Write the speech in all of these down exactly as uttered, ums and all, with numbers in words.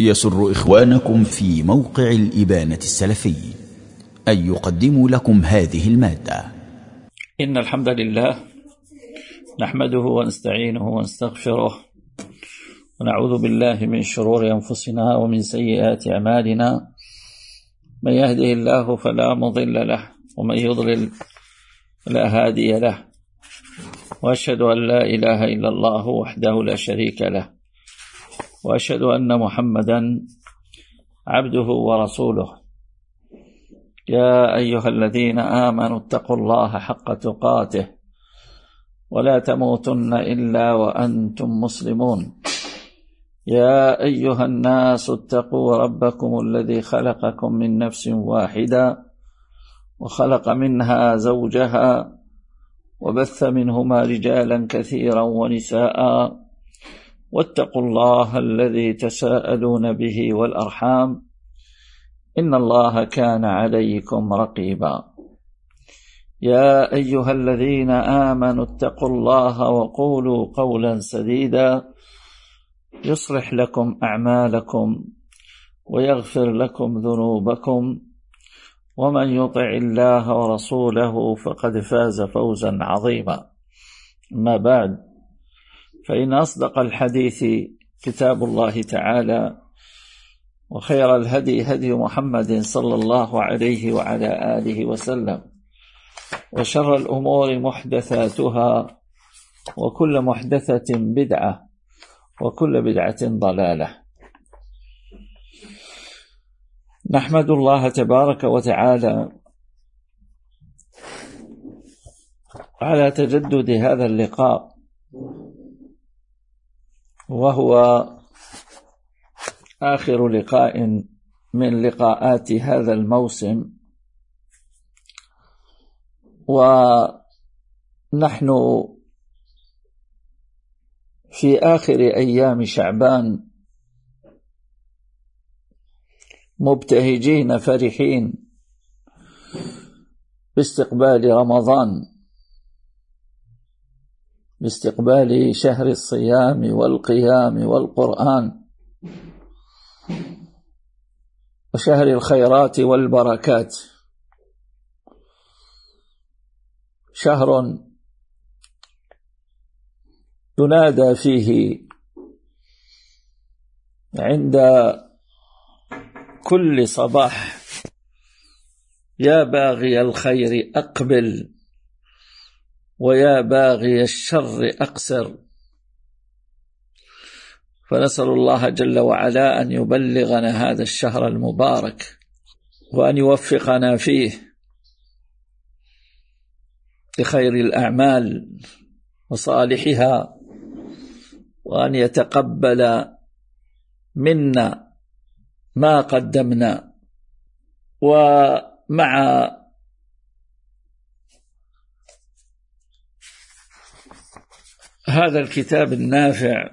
يسر إخوانكم في موقع الإبانة السلفي أن يقدموا لكم هذه المادة. إن الحمد لله نحمده ونستعينه ونستغفره ونعوذ بالله من شرور أنفسنا ومن سيئات أعمالنا. من يهده الله فلا مضل له ومن يضلل فلا هادي له، وأشهد أن لا إله إلا الله وحده لا شريك له، وأشهد أن محمدا عبده ورسوله. يا أيها الذين آمنوا اتقوا الله حق تقاته ولا تموتن إلا وأنتم مسلمون. يا أيها الناس اتقوا ربكم الذي خلقكم من نفس واحدة وخلق منها زوجها وبث منهما رجالا كثيرا ونساء، واتقوا الله الذي تساءلون به والأرحام إن الله كان عليكم رقيبا. يا أيها الذين آمنوا اتقوا الله وقولوا قولا سديدا يصلح لكم أعمالكم ويغفر لكم ذنوبكم، ومن يطع الله ورسوله فقد فاز فوزا عظيما. أما بعد، فإن أصدق الحديث كتاب الله تعالى، وخير الهدي هدي محمد صلى الله عليه وعلى آله وسلم، وشر الأمور محدثاتها، وكل محدثة بدعة، وكل بدعة ضلالة. نحمد الله تبارك وتعالى على تجدد هذا اللقاء، وهو آخر لقاء من لقاءات هذا الموسم، ونحن في آخر أيام شعبان مبتهجين فرحين باستقبال رمضان، باستقبال شهر الصيام والقيام والقرآن وشهر الخيرات والبركات، شهر ينادى فيه عند كل صباح: يا باغي الخير أقبل ويا باغي الشر أقصر. فنسأل الله جل وعلا أن يبلغنا هذا الشهر المبارك، وأن يوفقنا فيه لخير الأعمال وصالحها، وأن يتقبل منا ما قدمنا. ومع هذا الكتاب النافع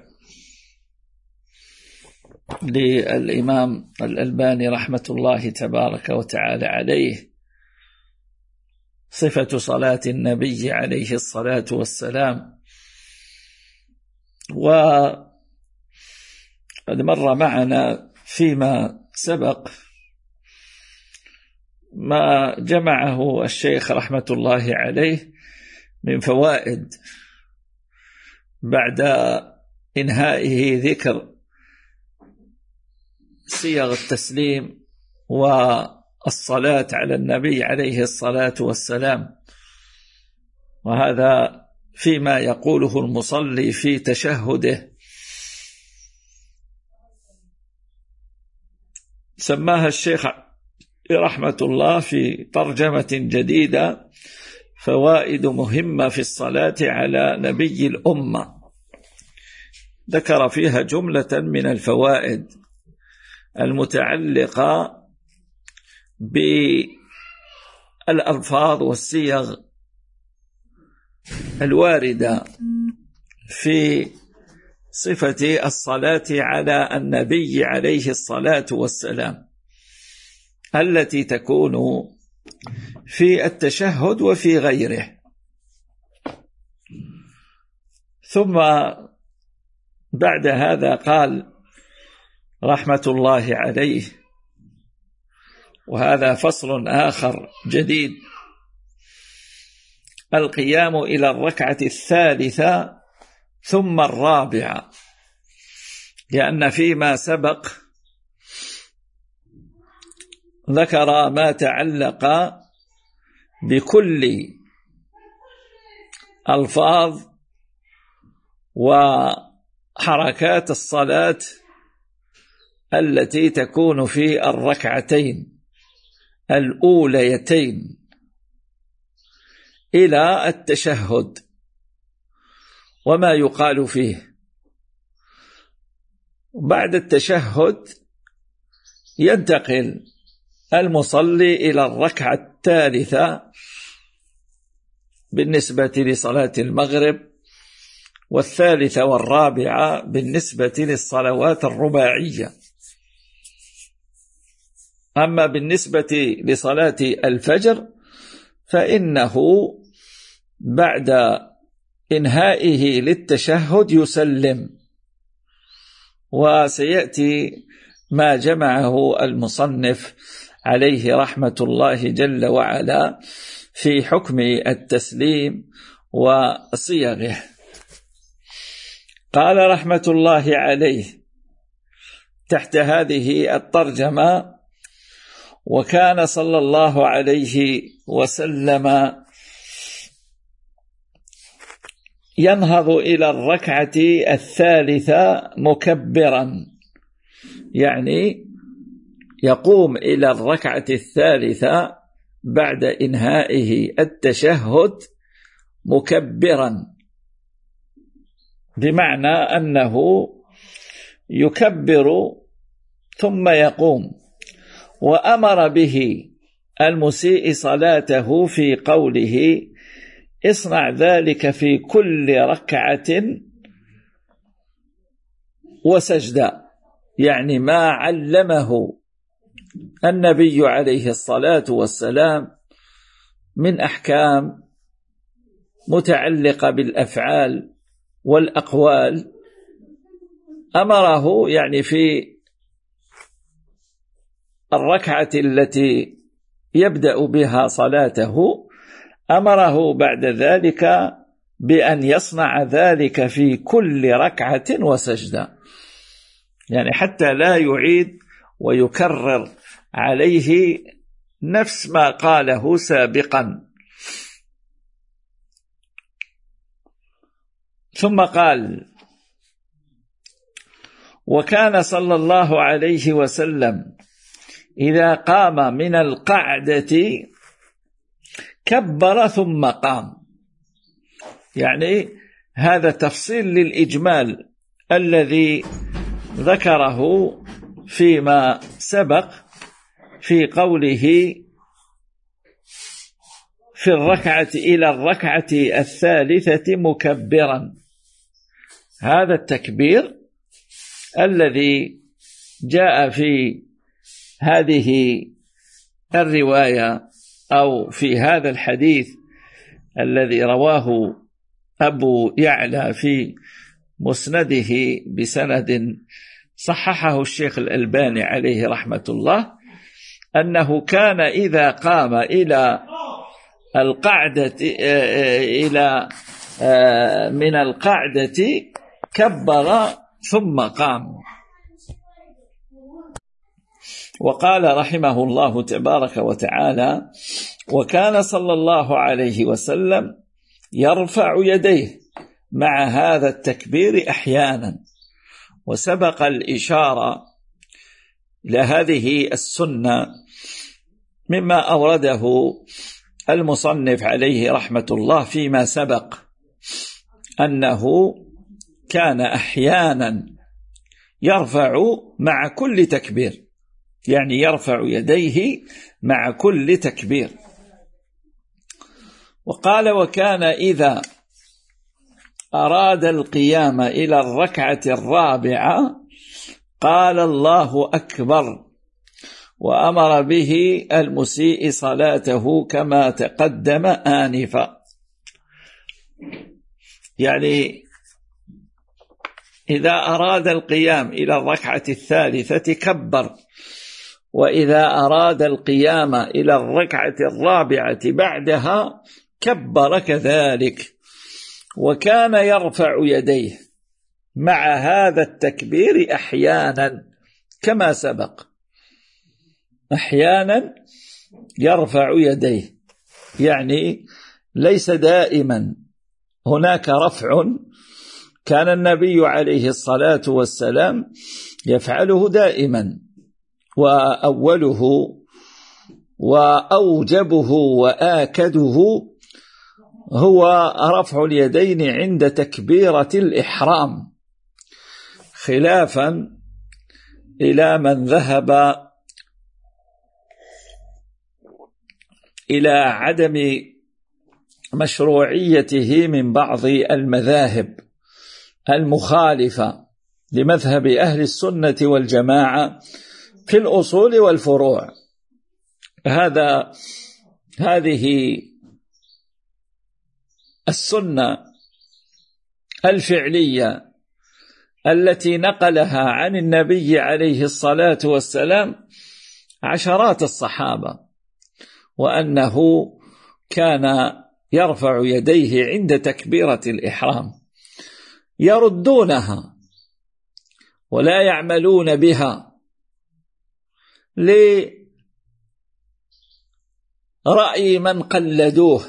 للإمام الألباني رحمة الله تبارك وتعالى عليه، صفة صلاة النبي عليه الصلاة والسلام، وقد مر معنا فيما سبق ما جمعه الشيخ رحمة الله عليه من فوائد بعد إنهائه ذكر صيغ التسليم والصلاة على النبي عليه الصلاة والسلام، وهذا فيما يقوله المصلي في تشهده. سماها الشيخ رحمة الله في ترجمة جديدة فوائد مهمة في الصلاة على نبي الأمة. ذكر فيها جملة من الفوائد المتعلقة بالألفاظ والصيغ الواردة في صفة الصلاة على النبي عليه الصلاة والسلام، التي تكون في التشهد وفي غيره. ثم بعد هذا قال: رحمة الله عليه. وهذا فصل آخر جديد: القيام إلى الركعة الثالثة ثم الرابعة، لأن فيما سبق ذكر ما تعلق بكل ألفاظ وحركات الصلاة التي تكون في الركعتين الأوليتين إلى التشهد وما يقال فيه. بعد التشهد ينتقل المصلي إلى الركعة الثالثة بالنسبة لصلاة المغرب، والثالثة والرابعة بالنسبة للصلوات الرباعية. أما بالنسبة لصلاة الفجر فإنه بعد إنهائه للتشهد يسلم، وسيأتي ما جمعه المصنف عليه رحمة الله جل وعلا في حكم التسليم وصيغه. قال رحمة الله عليه تحت هذه الترجمة: وكان صلى الله عليه وسلم ينهض إلى الركعة الثالثة مكبرا، يعني يقوم إلى الركعة الثالثة بعد إنهائه التشهد مكبرا، بمعنى أنه يكبر ثم يقوم. وأمر به المسيء صلاته في قوله: اصنع ذلك في كل ركعة وسجدة، يعني ما علمه النبي عليه الصلاة والسلام من أحكام متعلقة بالأفعال والأقوال، أمره يعني في الركعة التي يبدأ بها صلاته، أمره بعد ذلك بأن يصنع ذلك في كل ركعة وسجدة، يعني حتى لا يعيد ويكرر عليه نفس ما قاله سابقا. ثم قال: وكان صلى الله عليه وسلم إذا قام من القعدة كبر ثم قام، يعني هذا تفصيل للإجمال الذي ذكره فيما سبق في قوله في الركعة إلى الركعة الثالثة مكبرا. هذا التكبير الذي جاء في هذه الرواية أو في هذا الحديث الذي رواه أبو يعلى في مسنده بسند صححه الشيخ الألباني عليه رحمة الله، أنه كان إذا قام إلى القعدة إلى من القعدة كبر ثم قام. وقال رحمه الله تبارك وتعالى: وكان صلى الله عليه وسلم يرفع يديه مع هذا التكبير أحيانا. وسبق الإشارة لهذه السنة مما أورده المصنف عليه رحمة الله فيما سبق، أنه كان أحيانا يرفع مع كل تكبير، يعني يرفع يديه مع كل تكبير. وقال: وكان إذا أراد القيام إلى الركعة الرابعة قال الله أكبر، وأمر به المسيء صلاته كما تقدم آنفا. يعني إذا أراد القيام إلى الركعة الثالثة كبر، وإذا أراد القيام إلى الركعة الرابعة بعدها كبر كذلك، وكان يرفع يديه مع هذا التكبير أحيانا كما سبق، أحيانا يرفع يديه، يعني ليس دائما هناك رفع كان النبي عليه الصلاة والسلام يفعله دائما، وأوله وأوجبه وآكده هو رفع اليدين عند تكبيرة الإحرام، خلافا إلى من ذهب إلى عدم مشروعيته من بعض المذاهب المخالفة لمذهب أهل السنة والجماعة في الأصول والفروع. هذا هذه السنة الفعلية التي نقلها عن النبي عليه الصلاة والسلام عشرات الصحابة، وأنه كان يرفع يديه عند تكبيرة الإحرام، يردونها ولا يعملون بها لرأي من قلدوه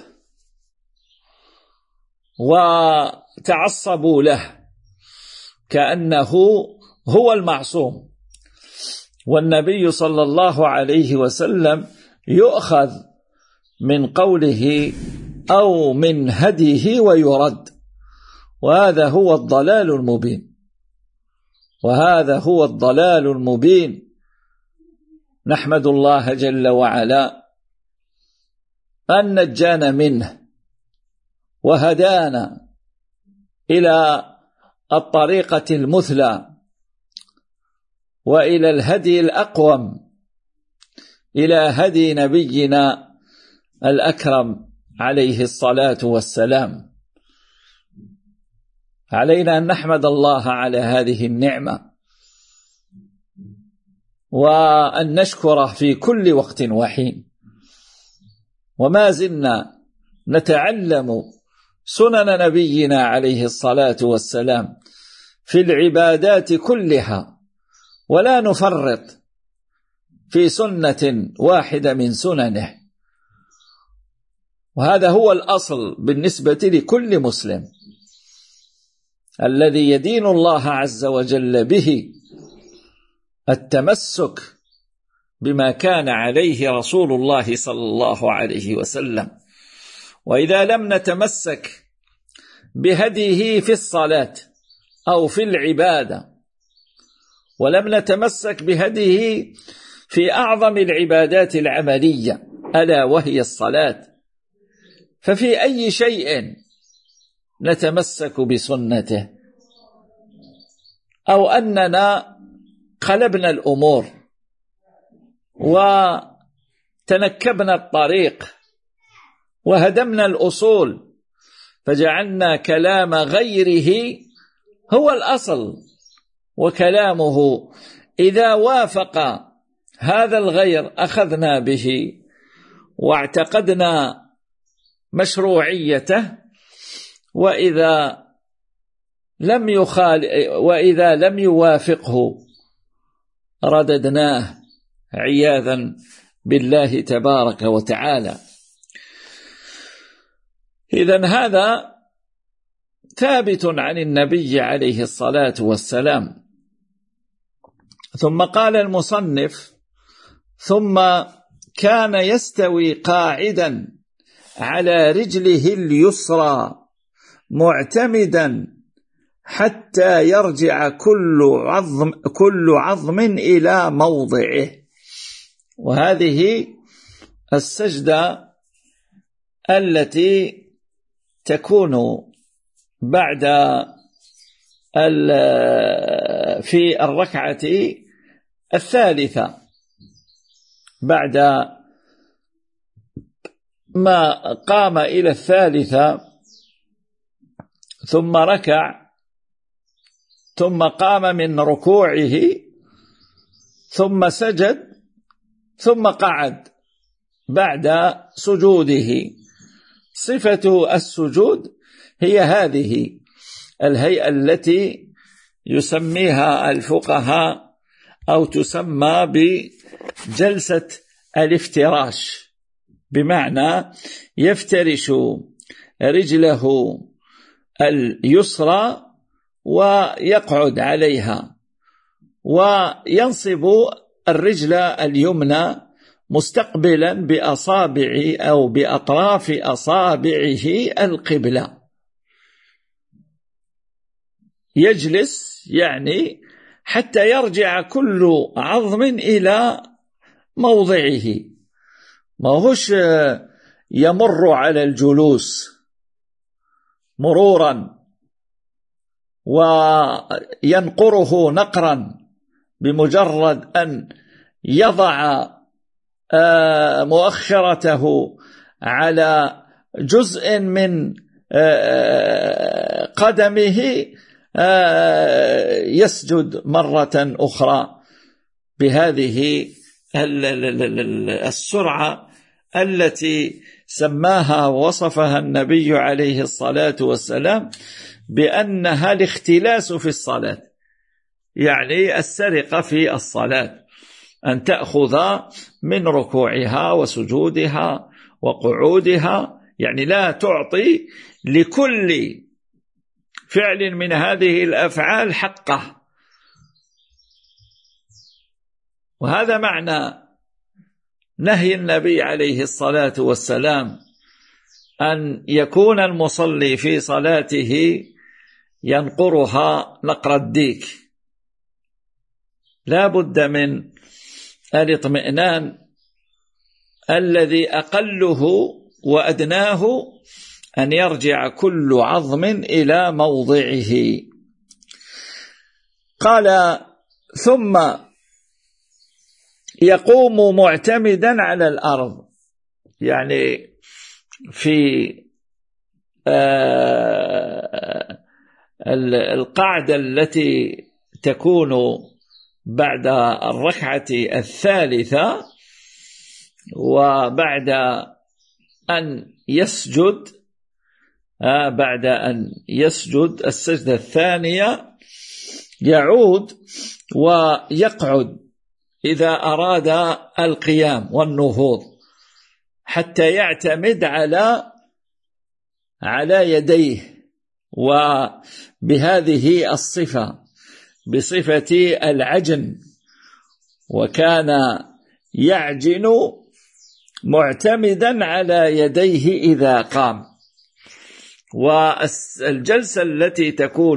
وتعصبوا له كأنه هو المعصوم، والنبي صلى الله عليه وسلم يؤخذ من قوله أو من هديه ويرد، وهذا هو الضلال المبين، وهذا هو الضلال المبين. نحمد الله جل وعلا أن نجانا منه وهدانا إلى الطريقة المثلى وإلى الهدي الأقوم، إلى هدي نبينا الأكرم عليه الصلاة والسلام. علينا أن نحمد الله على هذه النعمة وأن نشكره في كل وقت وحين، وما زلنا نتعلم سنن نبينا عليه الصلاة والسلام في العبادات كلها، ولا نفرط في سنة واحدة من سننه، وهذا هو الأصل بالنسبة لكل مسلم الذي يدين الله عز وجل به، التمسك بما كان عليه رسول الله صلى الله عليه وسلم. وإذا لم نتمسك بهديه في الصلاة أو في العبادة، ولم نتمسك بهديه في أعظم العبادات العملية ألا وهي الصلاة، ففي أي شيء نتمسك بسنته، أو أننا قلبنا الأمور وتنكبنا الطريق وهدمنا الأصول فجعلنا كلام غيره هو الأصل، وكلامه إذا وافق هذا الغير أخذنا به واعتقدنا مشروعيته، وإذا لم يخال وإذا لم يوافقه رددناه عياذا بالله تبارك وتعالى. إذن هذا ثابت عن النبي عليه الصلاة والسلام. ثم قال المصنف: ثم كان يستوي قاعدا على رجله اليسرى معتمدا حتى يرجع كل عظم كل عظم إلى موضعه. وهذه السجدة التي تكون بعد في الركعة الثالثة بعد ما قام إلى الثالثة ثم ركع ثم قام من ركوعه ثم سجد ثم قعد بعد سجوده. صفة السجود هي هذه الهيئة التي يسميها الفقهاء أو تسمى بجلسة الافتراش، بمعنى يفترش رجله اليسرى ويقعد عليها، وينصب الرجل اليمنى مستقبلا بأصابع أو بأطراف أصابعه القبلة. يجلس يعني حتى يرجع كل عظم إلى موضعه، ما هوش يمر على الجلوس مرورا وينقره نقرا بمجرد أن يضع مؤخرته على جزء من قدمه يسجد مرة أخرى بهذه السرعة التي سماها ووصفها النبي عليه الصلاة والسلام بأنها الاختلاس في الصلاة، يعني السرقة في الصلاة، أن تأخذ من ركوعها وسجودها وقعودها، يعني لا تعطي لكل فعل من هذه الأفعال حقه. وهذا معنى نهي النبي عليه الصلاة والسلام أن يكون المصلي في صلاته ينقرها نقر الديك. لا بد من الاطمئنان الذي أقله وأدناه أن يرجع كل عظم إلى موضعه. قال ثم يقوم معتمدا على الأرض، يعني في القعدة التي تكون بعد الركعة الثالثة وبعد أن يسجد بعد أن يسجد السجدة الثانية يعود ويقعد إذا أراد القيام والنهوض حتى يعتمد على على يديه، وبهذه الصفة بصفة العجن، وكان يعجن معتمدا على يديه إذا قام. والجلسة التي تكون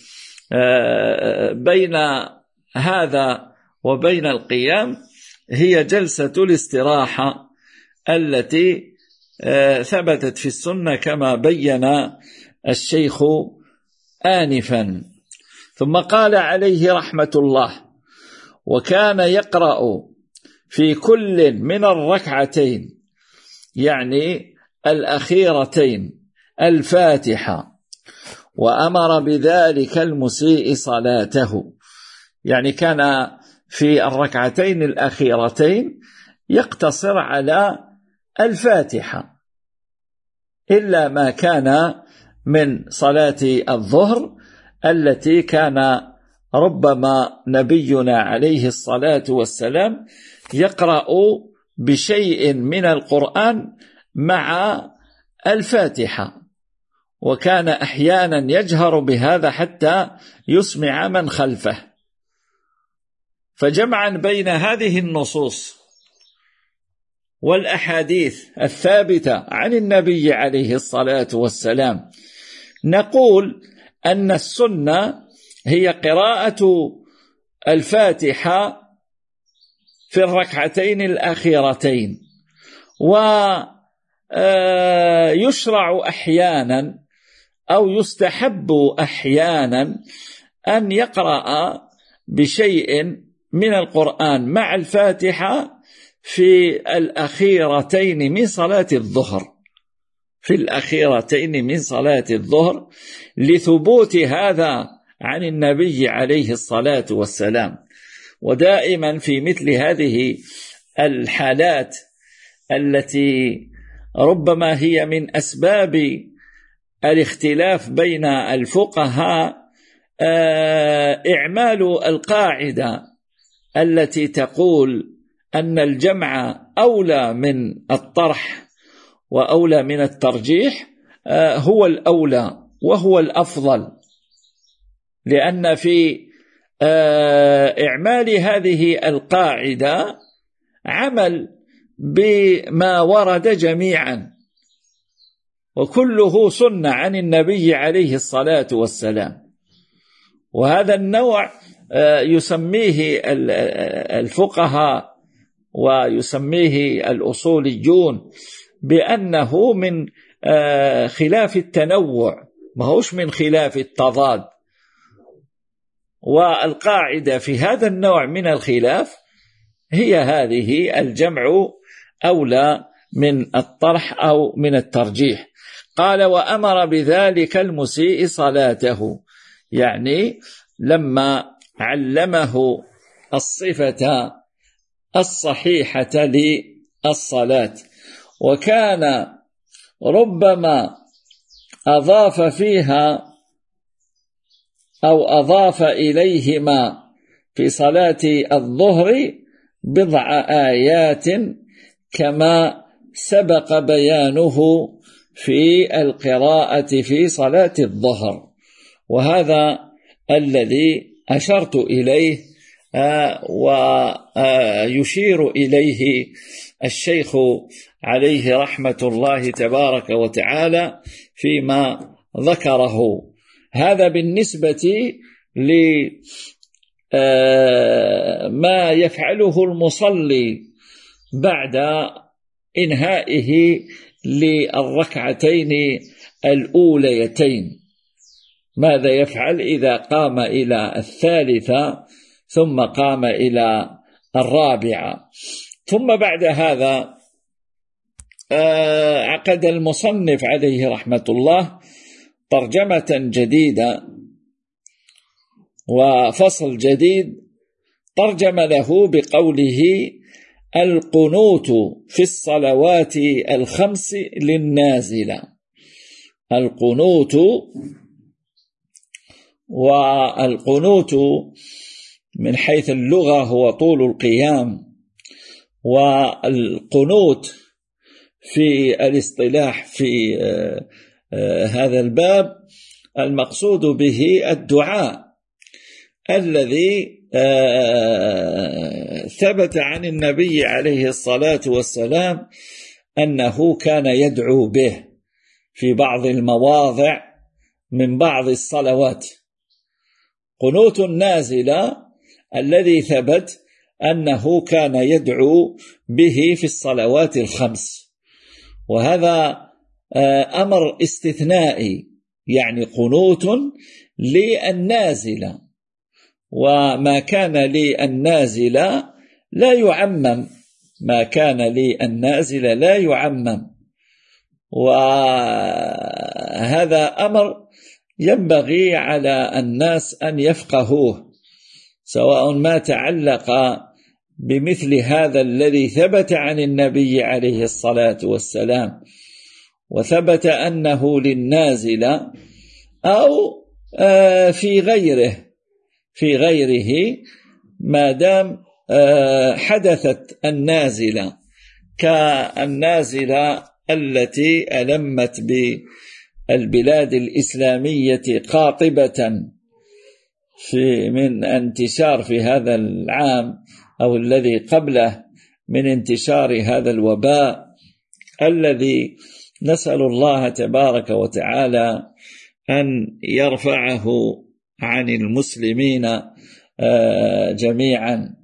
بين هذا وبين القيام هي جلسة الاستراحة التي ثبتت في السنة كما بين الشيخ آنفا. ثم قال عليه رحمة الله: وكان يقرأ في كل من الركعتين، يعني الأخيرتين، الفاتحة، وأمر بذلك المسيء صلاته، يعني كان في الركعتين الأخيرتين يقتصر على الفاتحة، إلا ما كان من صلاة الظهر التي كان ربما نبينا عليه الصلاة والسلام يقرأ بشيء من القرآن مع الفاتحة، وكان أحيانا يجهر بهذا حتى يسمع من خلفه. فجمعا بين هذه النصوص والأحاديث الثابتة عن النبي عليه الصلاة والسلام نقول أن السنة هي قراءة الفاتحة في الركعتين الأخيرتين، ويشرع أحيانا أو يستحب أحيانا أن يقرأ بشيء من القرآن مع الفاتحة في الأخيرتين من صلاة الظهر في الأخيرتين من صلاة الظهر لثبوت هذا عن النبي عليه الصلاة والسلام. ودائما في مثل هذه الحالات التي ربما هي من أسباب الاختلاف بين الفقهاء إعمال القاعدة التي تقول أن الجمع أولى من الطرح وأولى من الترجيح هو الأولى وهو الأفضل، لأن في إعمال هذه القاعدة عمل بما ورد جميعا، وكله سنة عن النبي عليه الصلاة والسلام. وهذا النوع يسميه الفقهاء ويسميه الأصوليون بأنه من خلاف التنوع، ما هوش من خلاف التضاد. والقاعدة في هذا النوع من الخلاف هي هذه: الجمع أولى من الطرح أو من الترجيح. قال: وأمر بذلك المسيء صلاته، يعني لما علمه الصفة الصحيحة للصلاة، وكان ربما أضاف فيها أو أضاف إليهما في صلاة الظهر بضع آيات كما سبق بيانه في القراءة في صلاة الظهر. وهذا الذي أشرت إليه ويشير إليه الشيخ عليه رحمة الله تبارك وتعالى فيما ذكره. هذا بالنسبة لما يفعله المصلي بعد إنهائه للركعتين الأوليتين، ماذا يفعل إذا قام إلى الثالثة ثم قام إلى الرابعة. ثم بعد هذا عقد المصنف عليه رحمة الله ترجمة جديدة وفصل جديد، ترجم له بقوله: القنوت في الصلوات الخمس للنازلة. القنوت، والقنوت من حيث اللغة هو طول القيام، والقنوت في الاصطلاح في هذا الباب المقصود به الدعاء الذي ثبت عن النبي عليه الصلاة والسلام أنه كان يدعو به في بعض المواضع من بعض الصلوات. قنوت النازلة الذي ثبت أنه كان يدعو به في الصلوات الخمس، وهذا أمر استثنائي، يعني قنوت للنازلة، وما كان للنازلة لا يعمم، ما كان للنازلة لا يعمم. وهذا أمر ينبغي على الناس أن يفقهوه، سواء ما تعلق بمثل هذا الذي ثبت عن النبي عليه الصلاة والسلام وثبت أنه للنازلة، أو في غيره في غيره ما دام حدثت النازلة كالنازلة التي ألمت بالبلاد الإسلامية قاطبة في من انتشار في هذا العام أو الذي قبله من انتشار هذا الوباء الذي نسأل الله تبارك وتعالى أن يرفعه عن المسلمين جميعا،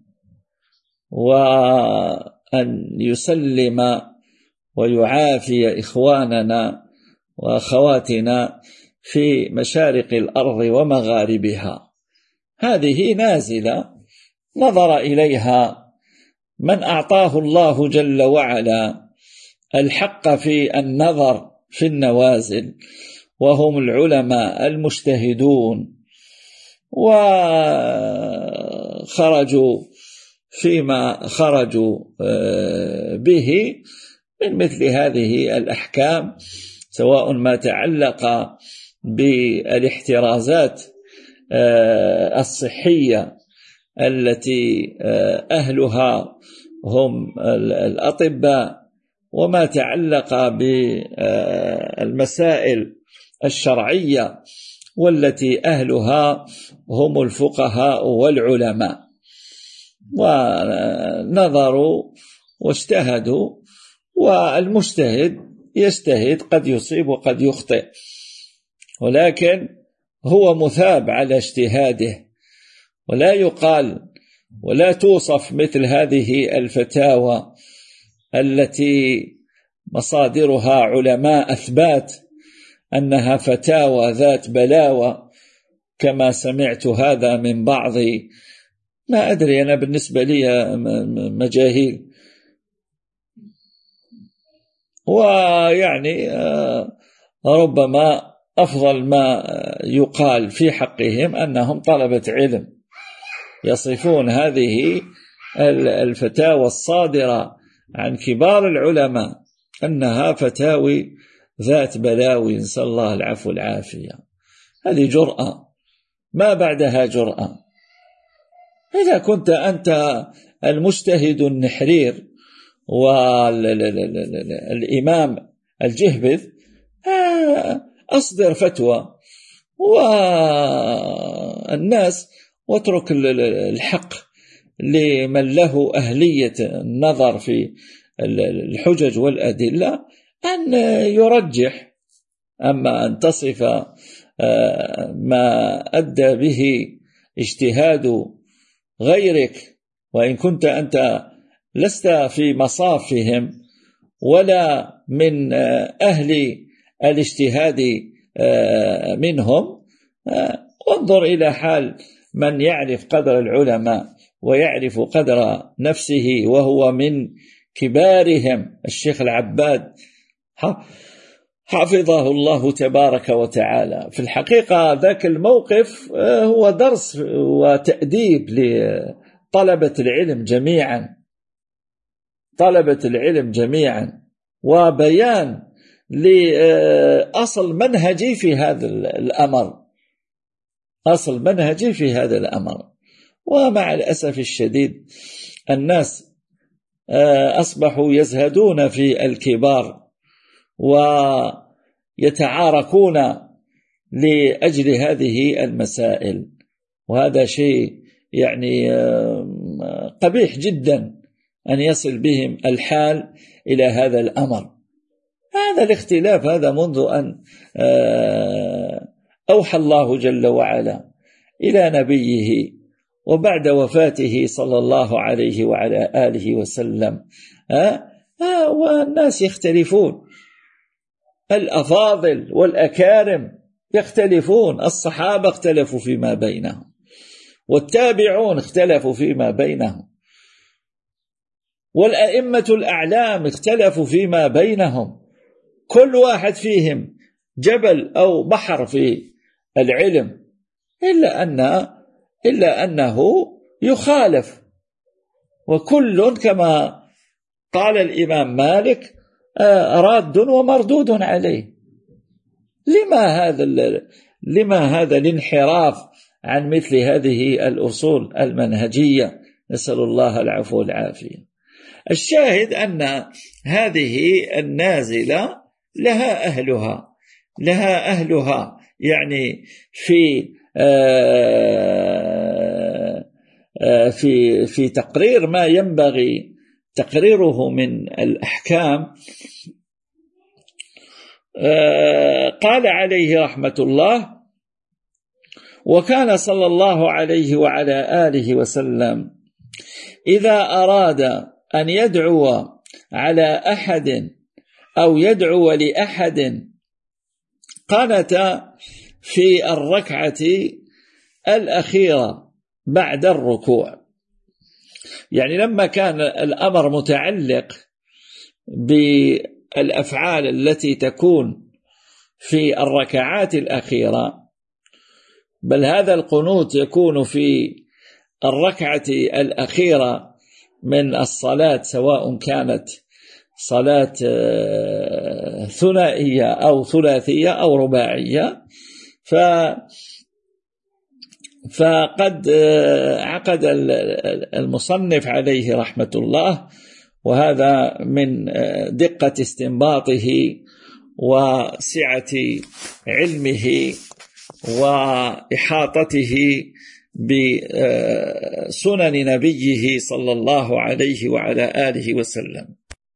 وأن يسلم ويعافي إخواننا وأخواتنا في مشارق الأرض ومغاربها. هذه نازلة نظر إليها من أعطاه الله جل وعلا الحق في النظر في النوازل، وهم العلماء المجتهدون وخرجوا فيما خرجوا به من مثل هذه الأحكام، سواء ما تعلق بالاحترازات الصحية التي أهلها هم الأطباء، وما تعلق بالمسائل الشرعية والتي أهلها هم الفقهاء والعلماء، ونظروا واجتهدوا، والمجتهد يجتهد، قد يصيب وقد يخطئ، ولكن هو مثاب على اجتهاده. ولا يقال ولا توصف مثل هذه الفتاوى التي مصادرها علماء أثبات أنها فتاوى ذات بلاوى، كما سمعت هذا من بعض، ما أدري، أنا بالنسبة لي مجاهيل. ويعني ربما أفضل ما يقال في حقهم أنهم طلبة علم، يصفون هذه الفتاوى الصادرة عن كبار العلماء أنها فتاوي ذات بلاوي، نسأل الله العفو والعافية. هذه جرأة ما بعدها جرأة. إذا كنت أنت المجتهد النحرير والإمام الجهبذ، أصدر فتوى والناس، واترك الحق لمن له أهلية النظر في الحجج والأدلة أن يرجح. أما أن تصف ما أدى به اجتهاد غيرك، وإن كنت أنت لست في مصافهم ولا من أهل الاجتهاد منهم، وانظر إلى حال من يعرف قدر العلماء ويعرف قدر نفسه وهو من كبارهم، الشيخ العباد حفظه الله تبارك وتعالى. في الحقيقة ذاك الموقف هو درس وتأديب لطلبة العلم جميعا، طلبة العلم جميعا، وبيان لأصل منهجي في هذا الأمر، أصل منهجي في هذا الأمر. ومع الأسف الشديد الناس أصبحوا يزهدون في الكبار ويتعاركون لأجل هذه المسائل، وهذا شيء يعني قبيح جدا أن يصل بهم الحال إلى هذا الأمر. هذا الاختلاف هذا منذ أن أوحى الله جل وعلا إلى نبيه وبعد وفاته صلى الله عليه وعلى آله وسلم، والناس يختلفون، الأفاضل والأكارم يختلفون، الصحابة اختلفوا فيما بينهم، والتابعون اختلفوا فيما بينهم، والأئمة الأعلام اختلفوا فيما بينهم، كل واحد فيهم جبل أو بحر في العلم، إلا أن إلا أنه يخالف، وكل كما قال الإمام مالك راد ومردود عليه. لما هذا لما هذا الانحراف عن مثل هذه الأصول المنهجية؟ نسأل الله العفو والعافية. الشاهد أن هذه النازلة لها أهلها، لها أهلها يعني في في في تقرير ما ينبغي تقريره من الأحكام. قال عليه رحمة الله: وكان صلى الله عليه وعلى آله وسلم إذا أراد أن يدعو على أحد أو يدعو لأحد قنت في الركعة الأخيرة بعد الركوع. يعني لما كان الأمر متعلق بالأفعال التي تكون في الركعات الأخيرة، بل هذا القنوت يكون في الركعة الأخيرة من الصلاة، سواء كانت صلاة ثنائية أو ثلاثية أو رباعية. ف فقد عقد المصنف عليه رحمة الله، وهذا من دقة استنباطه وسعة علمه وإحاطته بسنن نبيه صلى الله عليه وعلى آله وسلم.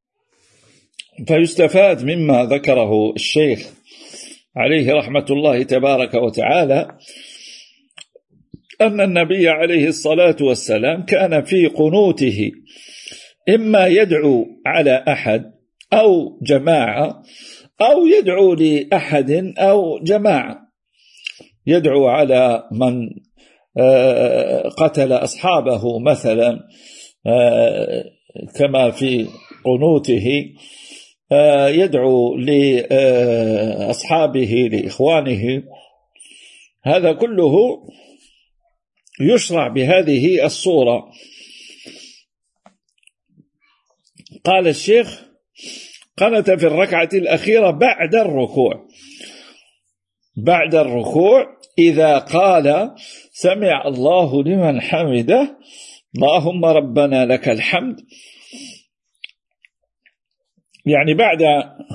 فيستفاد مما ذكره الشيخ عليه رحمة الله تبارك وتعالى أن النبي عليه الصلاة والسلام كان في قنوته إما يدعو على أحد أو جماعة، أو يدعو لأحد أو جماعة، يدعو على من قتل أصحابه مثلا كما في قنوته، يدعو لأصحابه لإخوانه، هذا كله يشرع بهذه الصورة. قال الشيخ: قنت في الركعة الأخيرة بعد الركوع، بعد الركوع إذا قال سمع الله لمن حمده اللهم ربنا لك الحمد، يعني بعد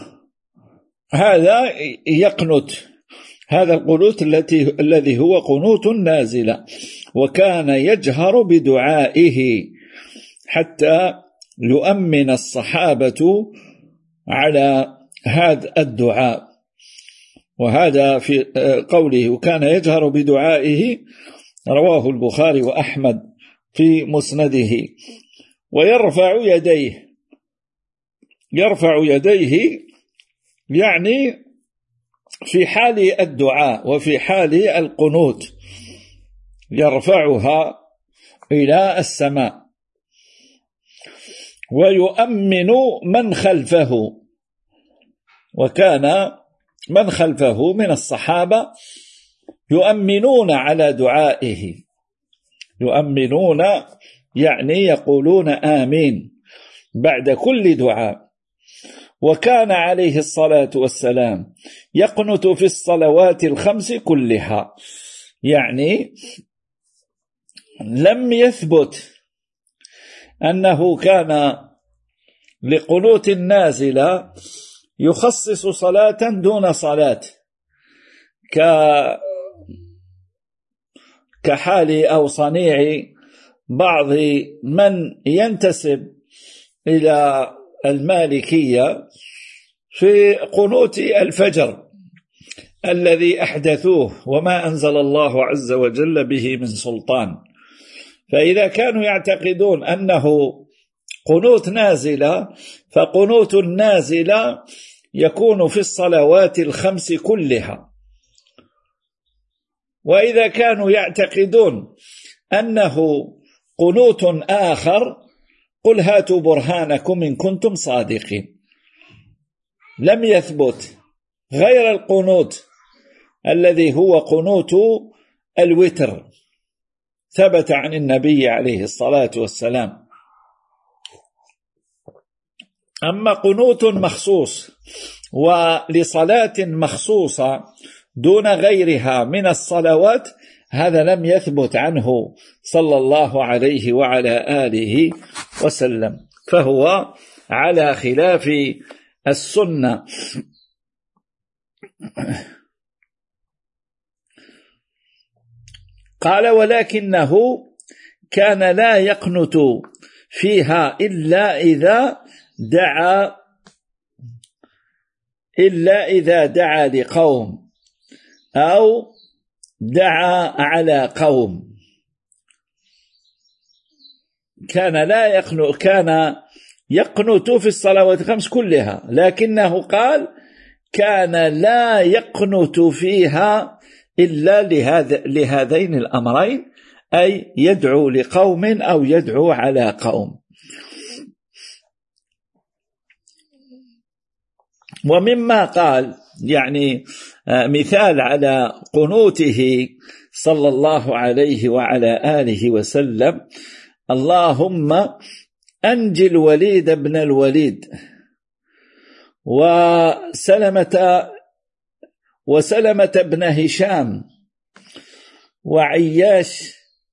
هذا يقنت، هذا القنوت التي الذي هو قنوت نازلة، وكان يجهر بدعائه حتى يؤمن الصحابة على هذا الدعاء. وهذا في قوله وكان يجهر بدعائه رواه البخاري وأحمد في مسنده. ويرفع يديه، يرفع يديه يعني في حال الدعاء وفي حال القنوت يرفعها إلى السماء، ويؤمن من خلفه، وكان من خلفه من الصحابة يؤمنون على دعائه، يؤمنون يعني يقولون آمين بعد كل دعاء. وكان عليه الصلاة والسلام يقنت في الصلوات الخمس كلها، يعني لم يثبت أنه كان لقنوت النازلة يخصص صلاة دون صلاة كحال أو صنيع بعض من ينتسب إلى المالكية في قنوت الفجر الذي أحدثوه وما أنزل الله عز وجل به من سلطان. فإذا كانوا يعتقدون أنه قنوت نازلة، فقنوت النازلة يكون في الصلوات الخمس كلها. وإذا كانوا يعتقدون أنه قنوت آخر، قل هاتوا برهانكم إن كنتم صادقين. لم يثبت غير القنوت الذي هو قنوت الوتر، ثبت عن النبي عليه الصلاة والسلام. أما قنوت مخصوص ولصلاة مخصوصة دون غيرها من الصلوات، هذا لم يثبت عنه صلى الله عليه وعلى آله وسلم، فهو على خلاف السنة. قال: ولكنه كان لا يقنت فيها إلا إذا دعا إلا إذا دعا لقوم أو دعا على قوم. كان لا يقنت كان يقنت في الصلوات الخمس كلها، لكنه قال كان لا يقنت فيها إلا لهذا لهذين الأمرين، أي يدعو لقوم أو يدعو على قوم. ومما قال يعني مثال على قنوته صلى الله عليه وعلى آله وسلم: اللهم أنجِ الوليد بن الوليد وسلمة وسلمة بن هشام وعياش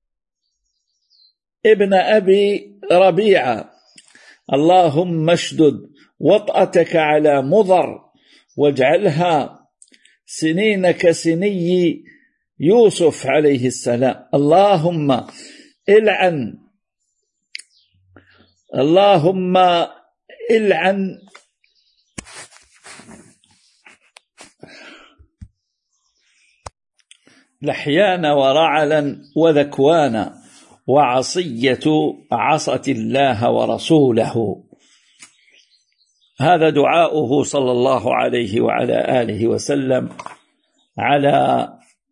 ابن أبي ربيعة، اللهم اشدد وطأتك على مضر واجعلها سنين كسني يوسف عليه السلام. اللهم العن اللهم العن لحيان ورعلا وذكوانا وعصية عصت الله ورسوله. هذا دعاؤه صلى الله عليه وعلى آله وسلم على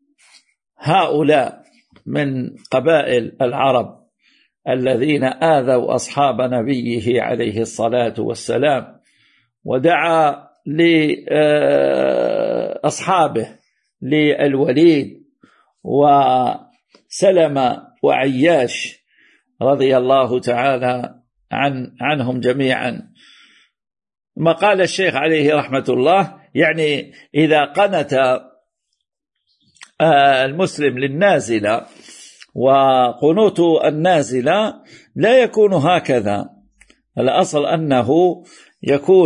هؤلاء من قبائل العرب الذين آذوا أصحاب نبيه عليه الصلاة والسلام، ودعا لأصحابه للوليد وسلمة وعياش رضي الله تعالى عن عنهم جميعا. ما قال الشيخ عليه رحمة الله، يعني إذا قنت المسلم للنازلة وقنوت النازلة لا يكون هكذا، الأصل أنه يكون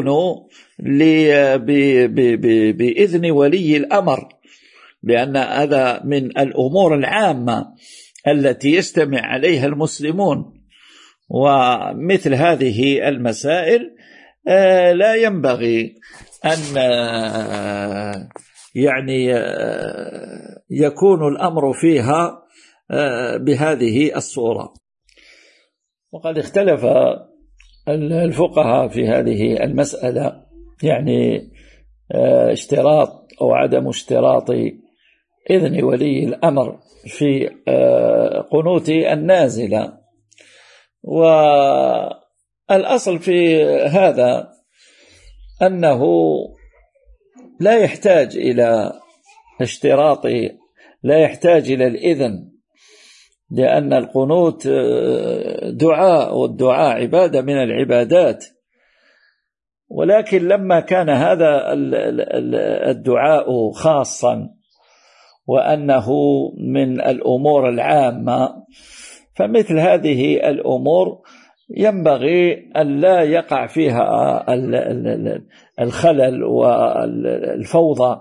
بإذن ولي الأمر، لأن هذا من الأمور العامة التي يجتمع عليها المسلمون، ومثل هذه المسائل لا ينبغي أن يعني يكون الأمر فيها بهذه الصورة. وقد اختلف الفقهاء في هذه المسألة، يعني اشتراط أو عدم اشتراط إذن ولي الأمر في قنوت النازلة. والأصل في هذا أنه لا يحتاج إلى اشتراط، لا يحتاج إلى الإذن، لأن القنوت دعاء، والدعاء عبادة من العبادات. ولكن لما كان هذا الدعاء خاصا وأنه من الأمور العامة، فمثل هذه الأمور ينبغي أن لا يقع فيها الخلل والفوضى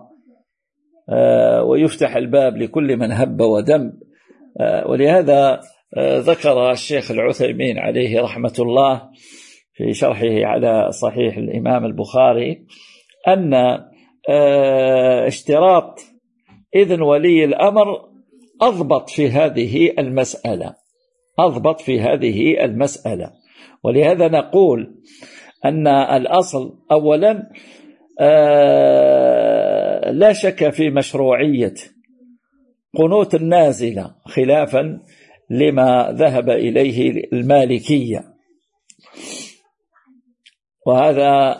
ويفتح الباب لكل من هب ودم. ولهذا ذكر الشيخ العثيمين عليه رحمة الله في شرحه على صحيح الإمام البخاري أن اشتراط إذن ولي الأمر أضبط في هذه المسألة، أضبط في هذه المسألة. ولهذا نقول أن الأصل أولا لا شك في مشروعية قنوت النازلة خلافا لما ذهب إليه المالكية، وهذا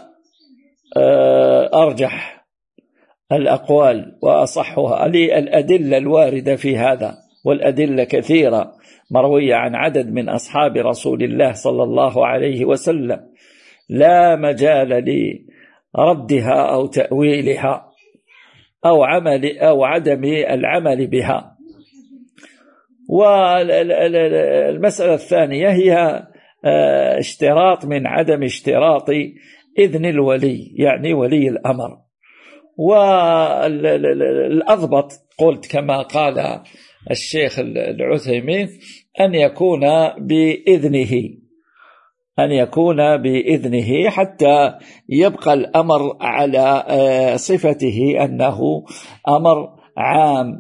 أرجح الأقوال وأصحها للأدلة الواردة في هذا، والأدلة كثيرة مروية عن عدد من أصحاب رسول الله صلى الله عليه وسلم، لا مجال لردها أو تأويلها أو عمل أو عدم العمل بها. والمسألة الثانية هي اشتراط من عدم اشتراط إذن الولي، يعني ولي الأمر. والأضبط قلت كما قال الشيخ العثيمين أن يكون بإذنه، أن يكون بإذنه حتى يبقى الأمر على صفته أنه أمر عام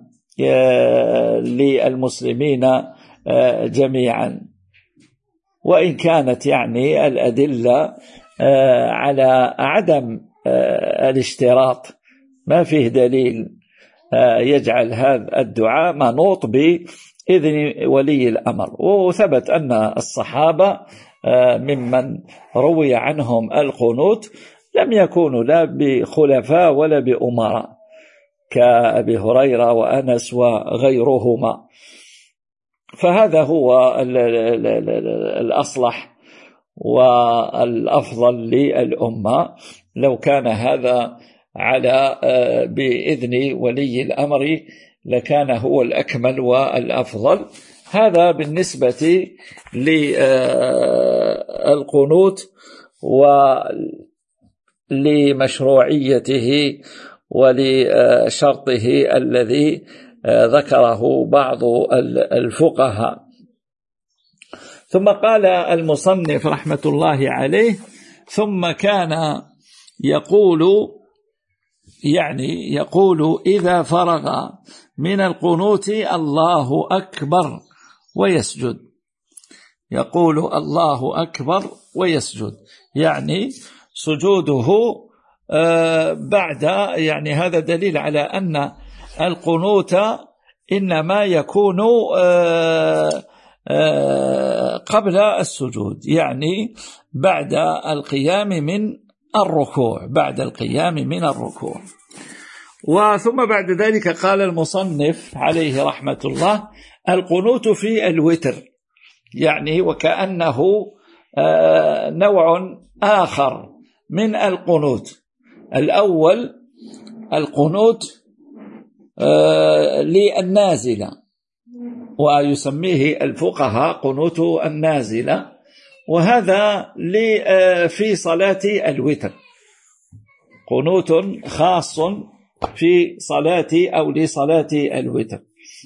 للمسلمين جميعا، وإن كانت يعني الأدلة على عدم الاشتراط، ما فيه دليل يجعل هذا الدعاء منوط بإذن ولي الأمر. وثبت أن الصحابة ممن روي عنهم القنوت لم يكونوا لا بخلفاء ولا بأمراء، كأبي هريرة وأنس وغيرهما. فهذا هو الأصلح والأفضل للأمة. لو كان هذا على بإذن ولي الأمر لكان هو الأكمل والأفضل. هذا بالنسبة للقنوت ولمشروعيته ولشرطه الذي ذكره بعض الفقهاء. ثم قال المصنف رحمة الله عليه: ثم كان يقول يعني يقول إذا فرغ من القنوت الله أكبر ويسجد. يقول الله أكبر ويسجد يعني سجوده بعد، يعني هذا دليل على أن القنوت إنما يكون قبل السجود، يعني بعد القيام من الركوع، بعد القيام من الركوع. وثم بعد ذلك قال المصنف عليه رحمة الله: القنوت في الوتر، يعني وكأنه نوع آخر من القنوت. الأول القنوت للنازلة، ويسميه الفقهاء قنوت النازلة، وهذا في صلاة الوتر، قنوت خاص في صلاة أو لصلاة الوتر.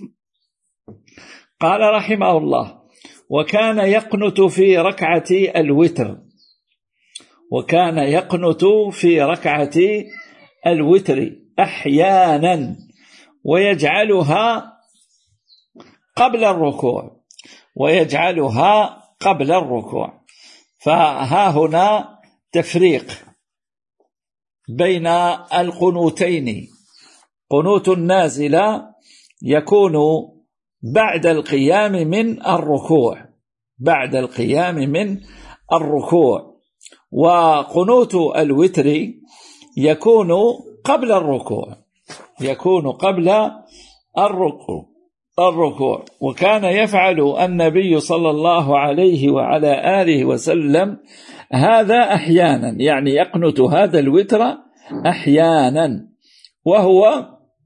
قال رحمه الله: وكان يقنت في ركعة الوتر، وكان يقنت في ركعة الوتر أحيانا ويجعلها قبل الركوع، ويجعلها قبل الركوع. فها هنا تفريق بين القنوتين. قنوت النازلة يكون بعد القيام من الركوع، بعد القيام من الركوع، وقنوت الوتر يكون قبل الركوع، يكون قبل الركوع الركوع وكان يفعل النبي صلى الله عليه وعلى آله وسلم هذا أحيانا، يعني يقنت هذا الوتر أحيانا، وهو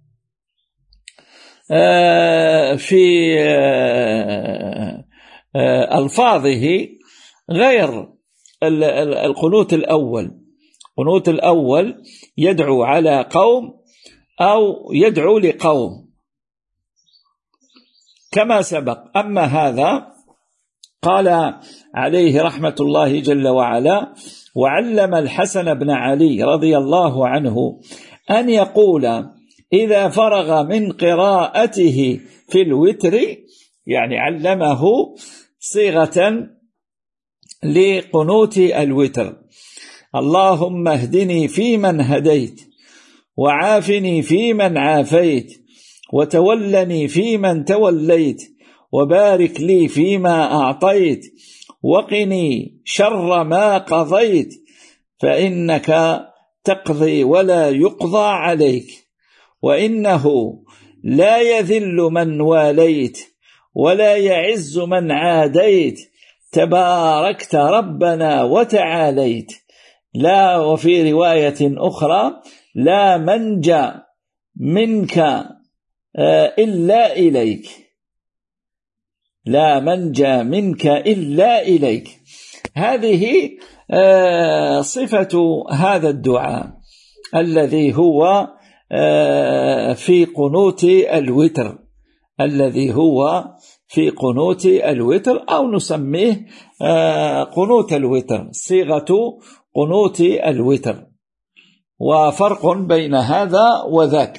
في ألفاظه غير القنوت الأول. القنوت الأول يدعو على قوم أو يدعو لقوم كما سبق. أما هذا قال عليه رحمة الله جل وعلا: وعلم الحسن بن علي رضي الله عنه أن يقول إذا فرغ من قراءته في الوتر، يعني علمه صيغة لقنوت الوتر: اللهم اهدني فيمن هديت، وعافني فيمن عافيت، وتولني فيمن توليت، وبارك لي فيما أعطيت، وقني شر ما قضيت، فإنك تقضي ولا يقضى عليك، وإنه لا يذل من واليت ولا يعز من عاديت، تباركت ربنا وتعاليت. لا، وفي رواية أخرى: لا منجا منك إلا إليك، لا منجا منك إلا إليك. هذه صفة هذا الدعاء الذي هو في قنوت الوتر، الذي هو في قنوت الوتر، أو نسميه قنوت الوتر، صيغة قنوت الوتر. وفرق بين هذا وذاك.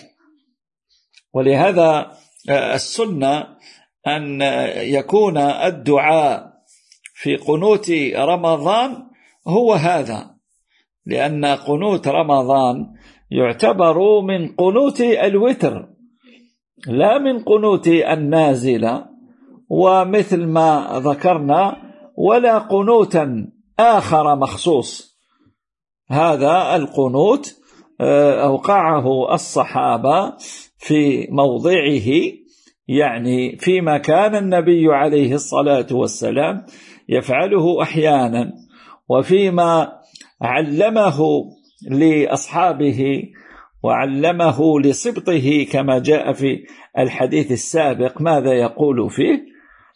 ولهذا السنة أن يكون الدعاء في قنوت رمضان هو هذا، لأن قنوت رمضان يعتبر من قنوت الوتر لا من قنوت النازلة، ومثل ما ذكرنا ولا قنوتا آخر مخصوص. هذا القنوت أوقعه الصحابة في موضعه، يعني فيما كان النبي عليه الصلاة والسلام يفعله أحيانا، وفيما علمه لأصحابه وعلمه لسبطه كما جاء في الحديث السابق ماذا يقول فيه.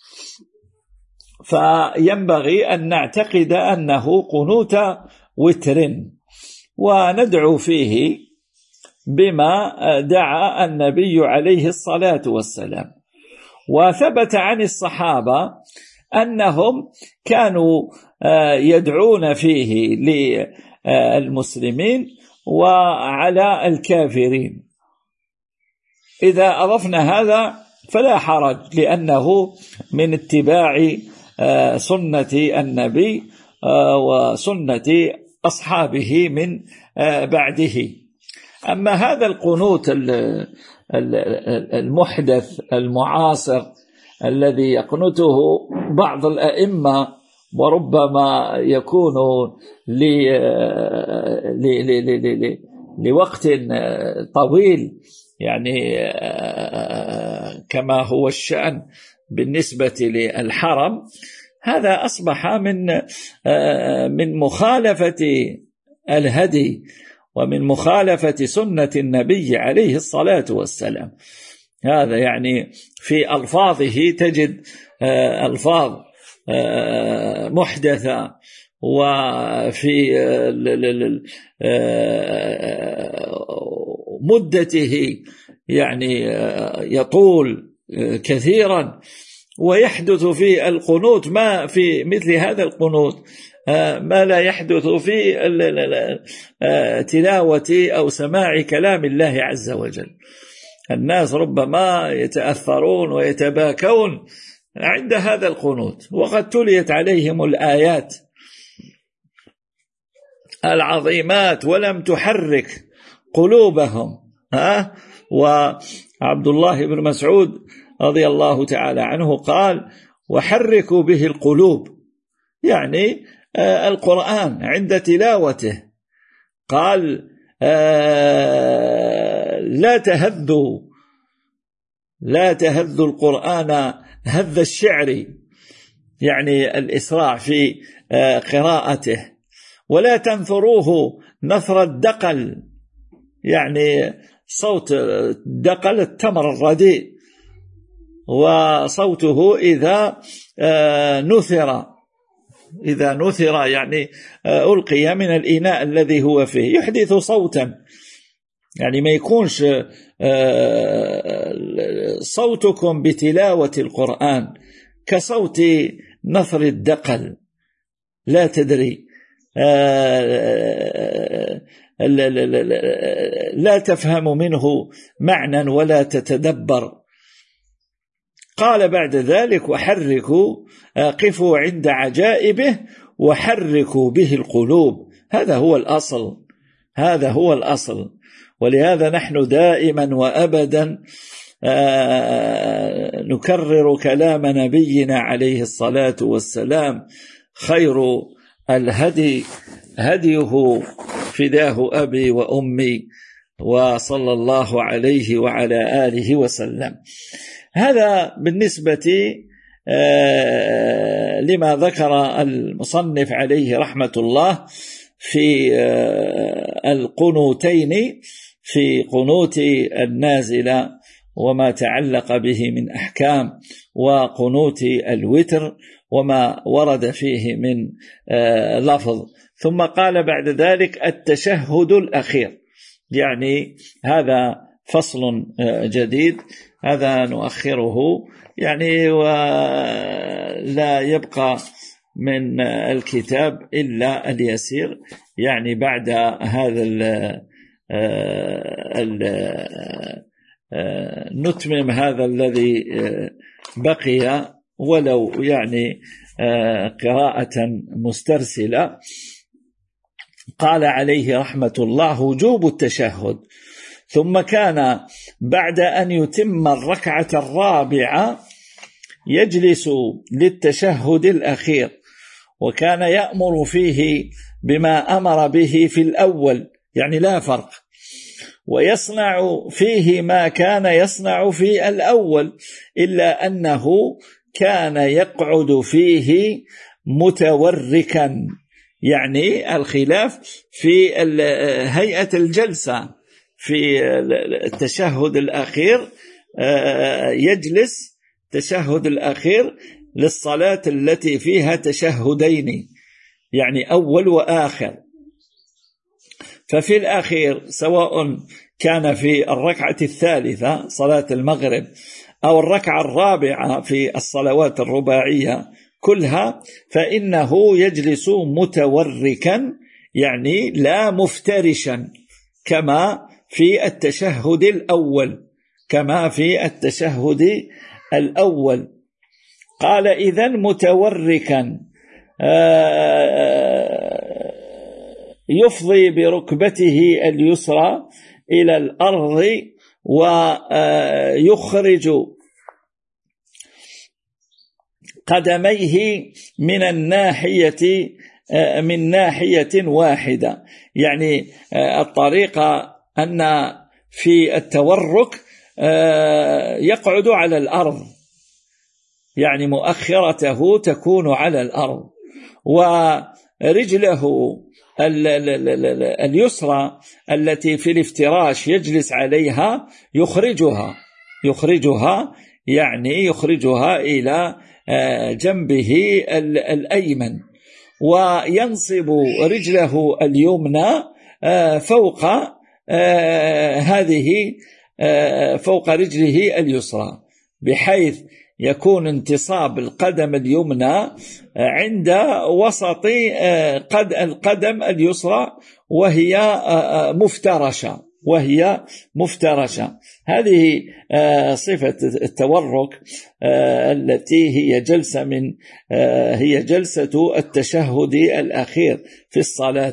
فينبغي أن نعتقد أنه قنوت وتر، وندعو فيه بما دعا النبي عليه الصلاة والسلام. وثبت عن الصحابة أنهم كانوا يدعون فيه للمسلمين وعلى الكافرين. إذا أضفنا هذا فلا حرج، لأنه من اتباع سنة النبي وسنة أصحابه من بعده. أما هذا القنوت المحدث المعاصر الذي يقنته بعض الأئمة، وربما يكون لوقت طويل، يعني كما هو الشأن بالنسبة للحرم، هذا أصبح من من مخالفة الهدي ومن مخالفة سنة النبي عليه الصلاة والسلام. هذا يعني في ألفاظه تجد ألفاظ محدثة، وفي مدته يعني يطول كثيرا، ويحدث في القنوت ما في مثل هذا القنوت ما لا يحدث في تلاوة أو سماع كلام الله عز وجل. الناس ربما يتأثرون ويتباكون عند هذا القنوت، وقد تليت عليهم الآيات العظيمات ولم تحرك قلوبهم. ها وعبد الله بن مسعود رضي الله تعالى عنه قال: وحركوا به القلوب، يعني القرآن عند تلاوته. قال: لا تهذوا لا تهذوا القرآن هذ الشعر، يعني الإسراع في قراءته، ولا تنثروه نثر الدقل، يعني صوت دقل التمر الرديء، وصوته إذا نثر إذا نثر يعني ألقي من الإناء الذي هو فيه يحدث صوتا، يعني ما يكونش صوتكم بتلاوة القرآن كصوت نثر الدقل، لا تدري، لا تفهم منه معنى ولا تتدبر. قال بعد ذلك: وحركوا، قفوا عند عجائبه وحركوا به القلوب. هذا هو الأصل، هذا هو الأصل. ولهذا نحن دائما وأبدا نكرر كلام نبينا عليه الصلاة والسلام: خير الهدي هديه فداه أبي وأمي، وصلى الله عليه وعلى آله وسلم. هذا بالنسبة لما ذكر المصنف عليه رحمة الله في القنوتين، في قنوت النازلة وما تعلق به من أحكام، وقنوت الوتر وما ورد فيه من لفظ. ثم قال بعد ذلك: التشهد الأخير، يعني هذا فصل جديد، هذا نؤخره يعني، ولا يبقى من الكتاب إلا اليسير، يعني بعد هذا ال ال نتمم هذا الذي بقي ولو يعني قراءة مسترسلة. قال عليه رحمة الله: وجوب التشهد. ثم كان بعد أن يتم الركعة الرابعة يجلس للتشهد الأخير، وكان يأمر فيه بما أمر به في الأول، يعني لا فرق ويصنع فيه ما كان يصنع في الأول، إلا أنه كان يقعد فيه متوركا، يعني الخلاف في هيئة الجلسة. في التشهد الأخير يجلس تشهد الأخير للصلاة التي فيها تشهدين، يعني أول وآخر. ففي الأخير سواء كان في الركعة الثالثة صلاة المغرب أو الركعة الرابعة في الصلوات الرباعية كلها، فإنه يجلس متوركا، يعني لا مفترشا، كما في التشهد الأول كما في التشهد الأول. قال إذن متوركا يفضي بركبته اليسرى إلى الأرض ويخرج قدميه من الناحية من ناحية واحدة. يعني الطريقة أن في التورك يقعد على الأرض، يعني مؤخرته تكون على الأرض، ورجله اليسرى التي في الافتراش يجلس عليها يخرجها يخرجها يعني يخرجها إلى جنبه الأيمن، وينصب رجله اليمنى فوق هذه فوق رجله اليسرى، بحيث يكون انتصاب القدم اليمنى عند وسط قد القدم اليسرى وهي مفترشة وهي مفترشة. هذه صفة التورك التي هي جلسة من هي جلسة التشهد الأخير في الصلاة.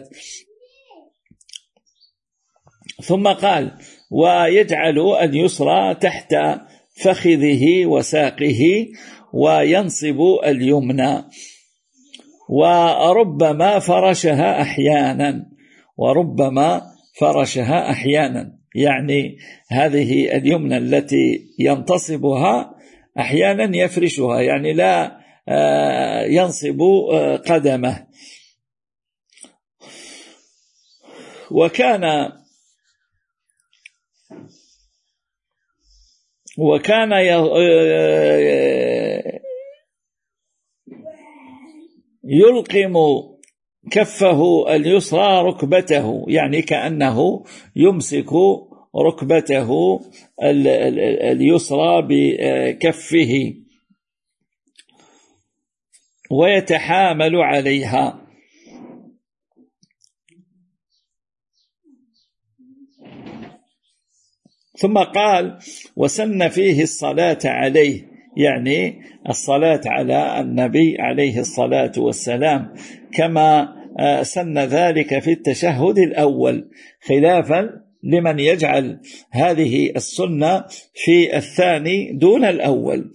ثم قال: ويجعل اليسرى تحت فخذه وساقه وينصب اليمنى، وربما فرشها أحيانا وربما فرشها أحيانا يعني هذه اليمنى التي ينتصبها أحيانا يفرشها، يعني لا ينصب قدمه. وكان وكان يلقم كفه اليسرى ركبته، يعني كأنه يمسك ركبته اليسرى بكفه ويتحامل عليها. ثم قال: وسن فيه الصلاة عليه، يعني الصلاة على النبي عليه الصلاة والسلام، كما سن ذلك في التشهد الأول، خلافا لمن يجعل هذه السنة في الثاني دون الأول.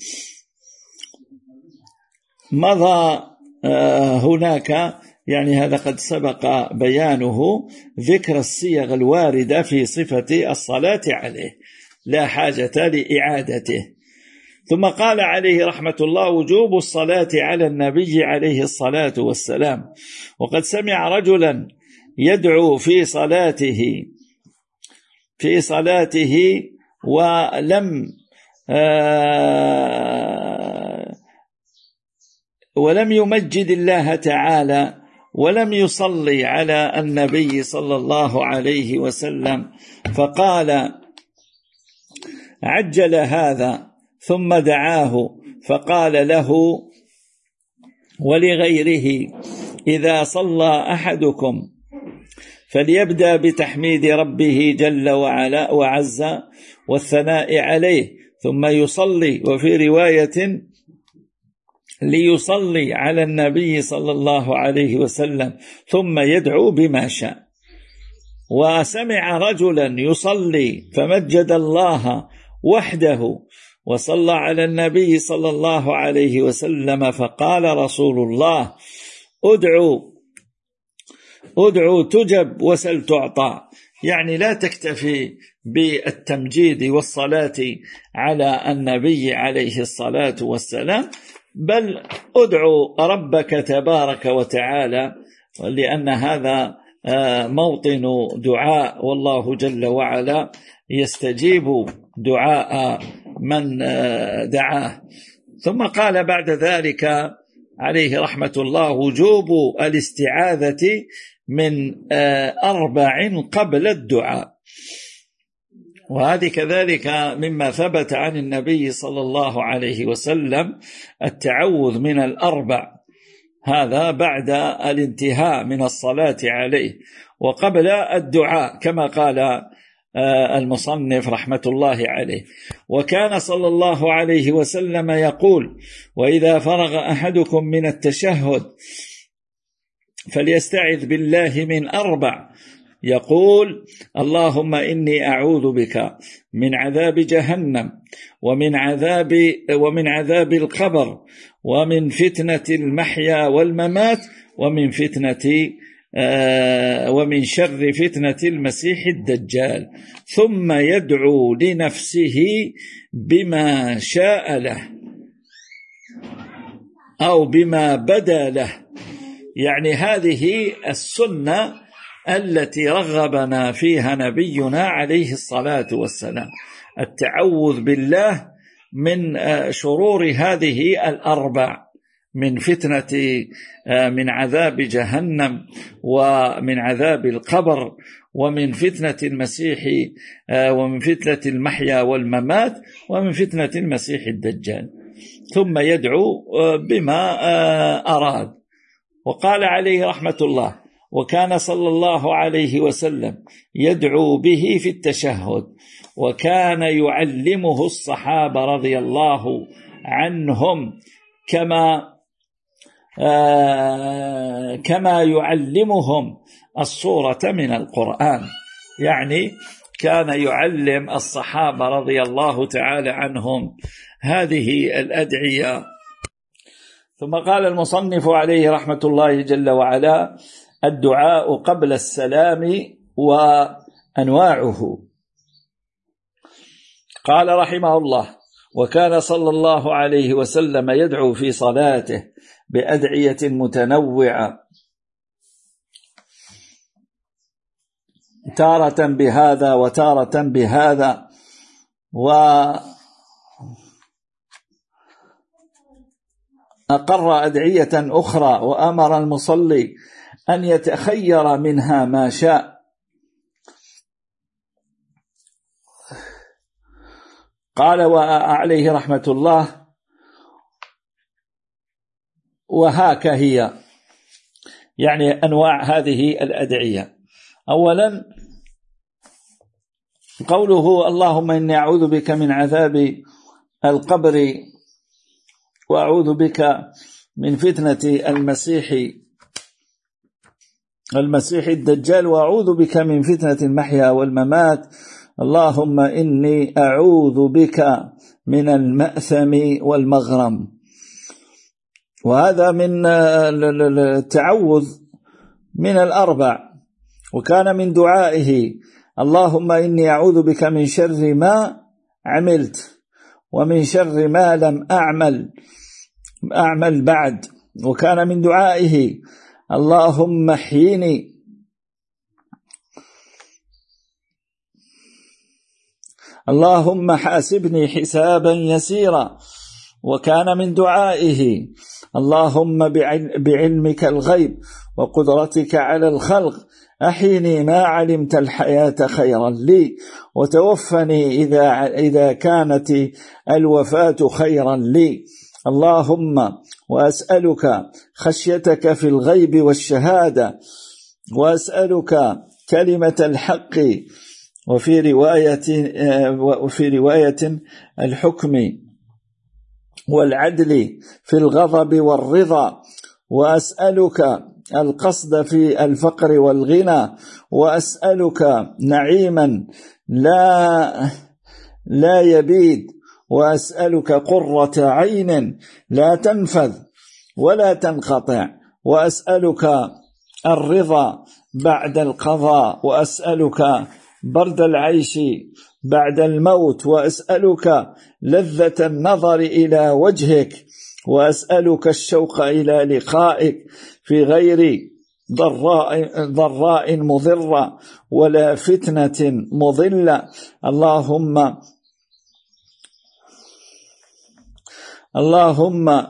مضى هناك، يعني هذا قد سبق بيانه، ذكر الصيغ الواردة في صفة الصلاة عليه، لا حاجة لإعادته. ثم قال عليه رحمة الله: وجوب الصلاة على النبي عليه الصلاة والسلام. وقد سمع رجلا يدعو في صلاته في صلاته ولم آه ولم يمجد الله تعالى ولم يصلي على النبي صلى الله عليه وسلم، فقال: عجل هذا، ثم دعاه فقال له ولغيره: إذا صلى أحدكم فليبدأ بتحميد ربه جل وعلا وعز والثناء عليه، ثم يصلي، وفي رواية ليصلي على النبي صلى الله عليه وسلم ثم يدعو بما شاء. وسمع رجلا يصلي فمجد الله وحده وصلى على النبي صلى الله عليه وسلم، فقال رسول الله: ادعوا ادعو تجب وسل تعطى، يعني لا تكتفي بالتمجيد والصلاة على النبي عليه الصلاة والسلام، بل ادعو ربك تبارك وتعالى، لأن هذا موطن دعاء، والله جل وعلا يستجيب دعاء من دعاه. ثم قال بعد ذلك عليه رحمة الله وجوب الاستعاذة من أربع قبل الدعاء، وهذه كذلك مما ثبت عن النبي صلى الله عليه وسلم، التعوذ من الأربع، هذا بعد الانتهاء من الصلاة عليه وقبل الدعاء كما قال المصنف رحمة الله عليه. وكان صلى الله عليه وسلم يقول: وإذا فرغ أحدكم من التشهد فليستعذ بالله من أربع، يقول: اللهم إني أعوذ بك من عذاب جهنم ومن عذاب ومن عذاب القبر ومن فتنة المحيا والممات ومن فتنة آه ومن شر فتنة المسيح الدجال. ثم يدعو لنفسه بما شاء له أو بما بدا له، يعني هذه السنة التي رغبنا فيها نبينا عليه الصلاة والسلام، التعوذ بالله من شرور هذه الأربع، من فتنة من عذاب جهنم ومن عذاب القبر ومن فتنة المسيح ومن فتنة المحيا والممات ومن فتنة المسيح الدجال. ثم يدعو بما أراد. وقال عليه رحمة الله: وكان صلى الله عليه وسلم يدعو به في التشهد، وكان يعلمه الصحابة رضي الله عنهم كما آه كما يعلمهم الصورة من القرآن، يعني كان يعلم الصحابة رضي الله تعالى عنهم هذه الأدعية. ثم قال المصنف عليه رحمة الله جل وعلا: الدعاء قبل السلام وأنواعه. قال رحمه الله: وكان صلى الله عليه وسلم يدعو في صلاته بأدعية متنوعة، تارة بهذا وتارة بهذا، وأقر أدعية أخرى، وأمر المصلي أن يتخير منها ما شاء. قال وعليه رحمة الله: وهاك هي، يعني أنواع هذه الأدعية. أولا قوله: اللهم إني أعوذ بك من عذاب القبر وأعوذ بك من فتنة المسيح المسيح الدجال وأعوذ بك من فتنة المحيا والممات، اللهم إني أعوذ بك من المأثم والمغرم. وهذا من التعوذ من الأربع. وكان من دعائه: اللهم إني أعوذ بك من شر ما عملت ومن شر ما لم أعمل أعمل بعد. وكان من دعائه: اللهم احيني اللهم حاسبني حسابا يسيرا. وكان من دعائه: اللهم بعلمك الغيب وقدرتك على الخلق أحيني ما علمت الحياة خيرا لي، وتوفني إذا إذا كانت الوفاة خيرا لي. اللهم وأسألك خشيتك في الغيب والشهادة، وأسألك كلمة الحق، وفي رواية وفي رواية الحكم والعدل في الغضب والرضا، وأسألك القصد في الفقر والغنى، وأسألك نعيما لا لا يبيد، وأسألك قرة عين لا تنفذ ولا تنقطع، وأسألك الرضا بعد القضاء، وأسألك برد العيش بعد الموت، وأسألك لذة النظر إلى وجهك، وأسألك الشوق إلى لقائك في غير ضراء, ضراء مضرة ولا فتنة مضلة. اللهم اللهم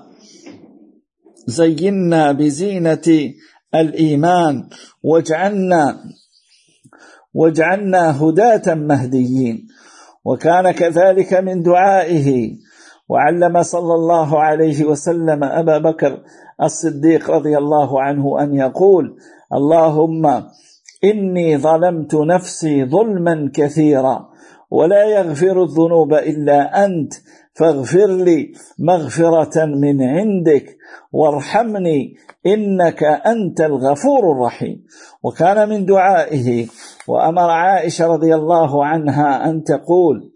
زينا بزينة الإيمان واجعلنا واجعلنا هداة مهديين. وكان كذلك من دعائه. وعلم صلى الله عليه وسلم أبا بكر الصديق رضي الله عنه أن يقول: اللهم إني ظلمت نفسي ظلما كثيرا ولا يغفر الذنوب إلا أنت، فاغفر لي مغفرة من عندك وارحمني إنك أنت الغفور الرحيم. وكان من دعائه. وأمر عائشة رضي الله عنها أن تقول: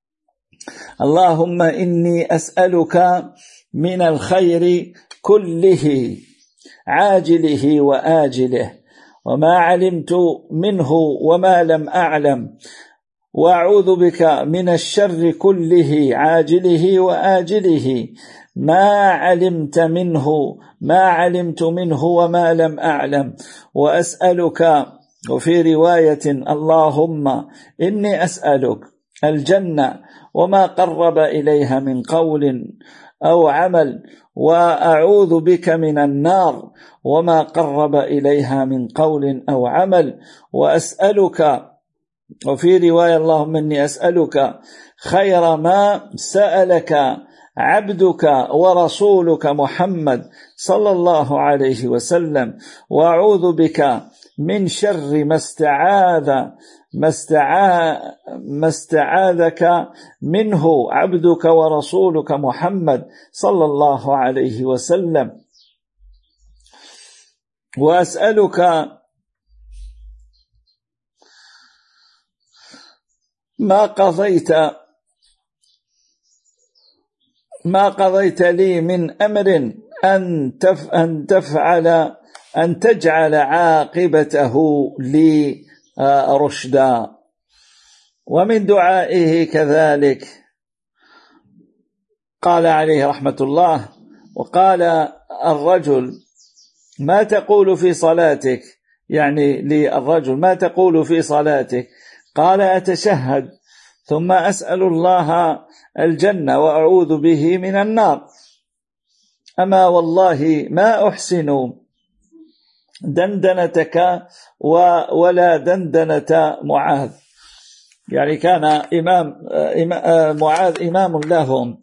اللهم إني أسألك من الخير كله عاجله وآجله وما علمت منه وما لم أعلم، وأعوذ بك من الشر كله عاجله وآجله ما علمت منه ما علمت منه وما لم أعلم، وأسألك. وفي رواية: اللهم إني أسألك الجنة وما قرب إليها من قول أو عمل، وأعوذ بك من النار وما قرب إليها من قول أو عمل، وأسألك. وفي رواية: اللهم إني أسألك خير ما سألك عبدك ورسولك محمد صلى الله عليه وسلم، وأعوذ بك من شر ما استعاذ ما استعاذ ما استعاذك منه عبدك ورسولك محمد صلى الله عليه وسلم. وأسألك ما قضيت ما قضيت لي من أمر أن تف أن تفعل أن تجعل عاقبته لي رشدا. ومن دعائه كذلك قال عليه رحمة الله: وقال الرجل: ما تقول في صلاتك؟ يعني للرجل: ما تقول في صلاتك؟ قال: أتشهد ثم أسأل الله الجنة وأعوذ به من النار. أما والله ما أحسن دندنتك ولا دندنة معاذ. يعني كان إمام معاذ إمام لهم.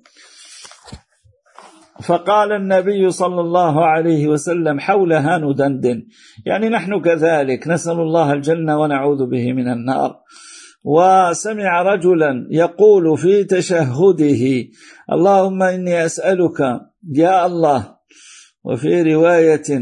فقال النبي صلى الله عليه وسلم: حولها ندندن. يعني نحن كذلك نسأل الله الجنة ونعوذ به من النار. وسمع رجلا يقول في تشهده: اللهم إني أسألك يا الله. وفي رواية: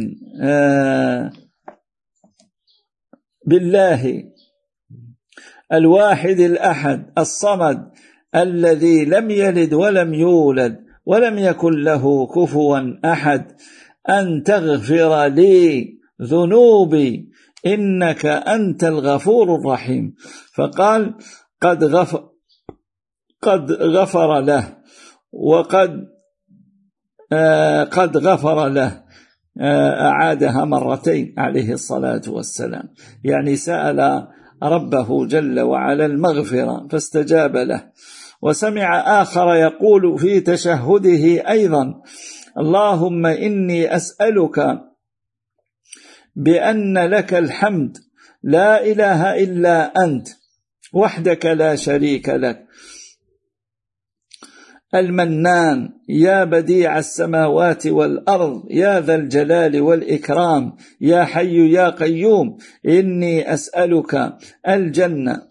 بالله الواحد الأحد الصمد الذي لم يلد ولم يولد ولم يكن له كفوا أحد أن تغفر لي ذنوبي إنك أنت الغفور الرحيم. فقال: قد غفر, قد غفر له وقد آه قد غفر له. آه أعادها مرتين عليه الصلاة والسلام. يعني سأل ربه جل وعلا المغفرة فاستجاب له. وسمع آخر يقول في تشهده أيضا: اللهم إني أسألك بأن لك الحمد لا إله إلا أنت وحدك لا شريك لك، المنان يا بديع السماوات والأرض يا ذا الجلال والإكرام يا حي يا قيوم، إني أسألك الجنة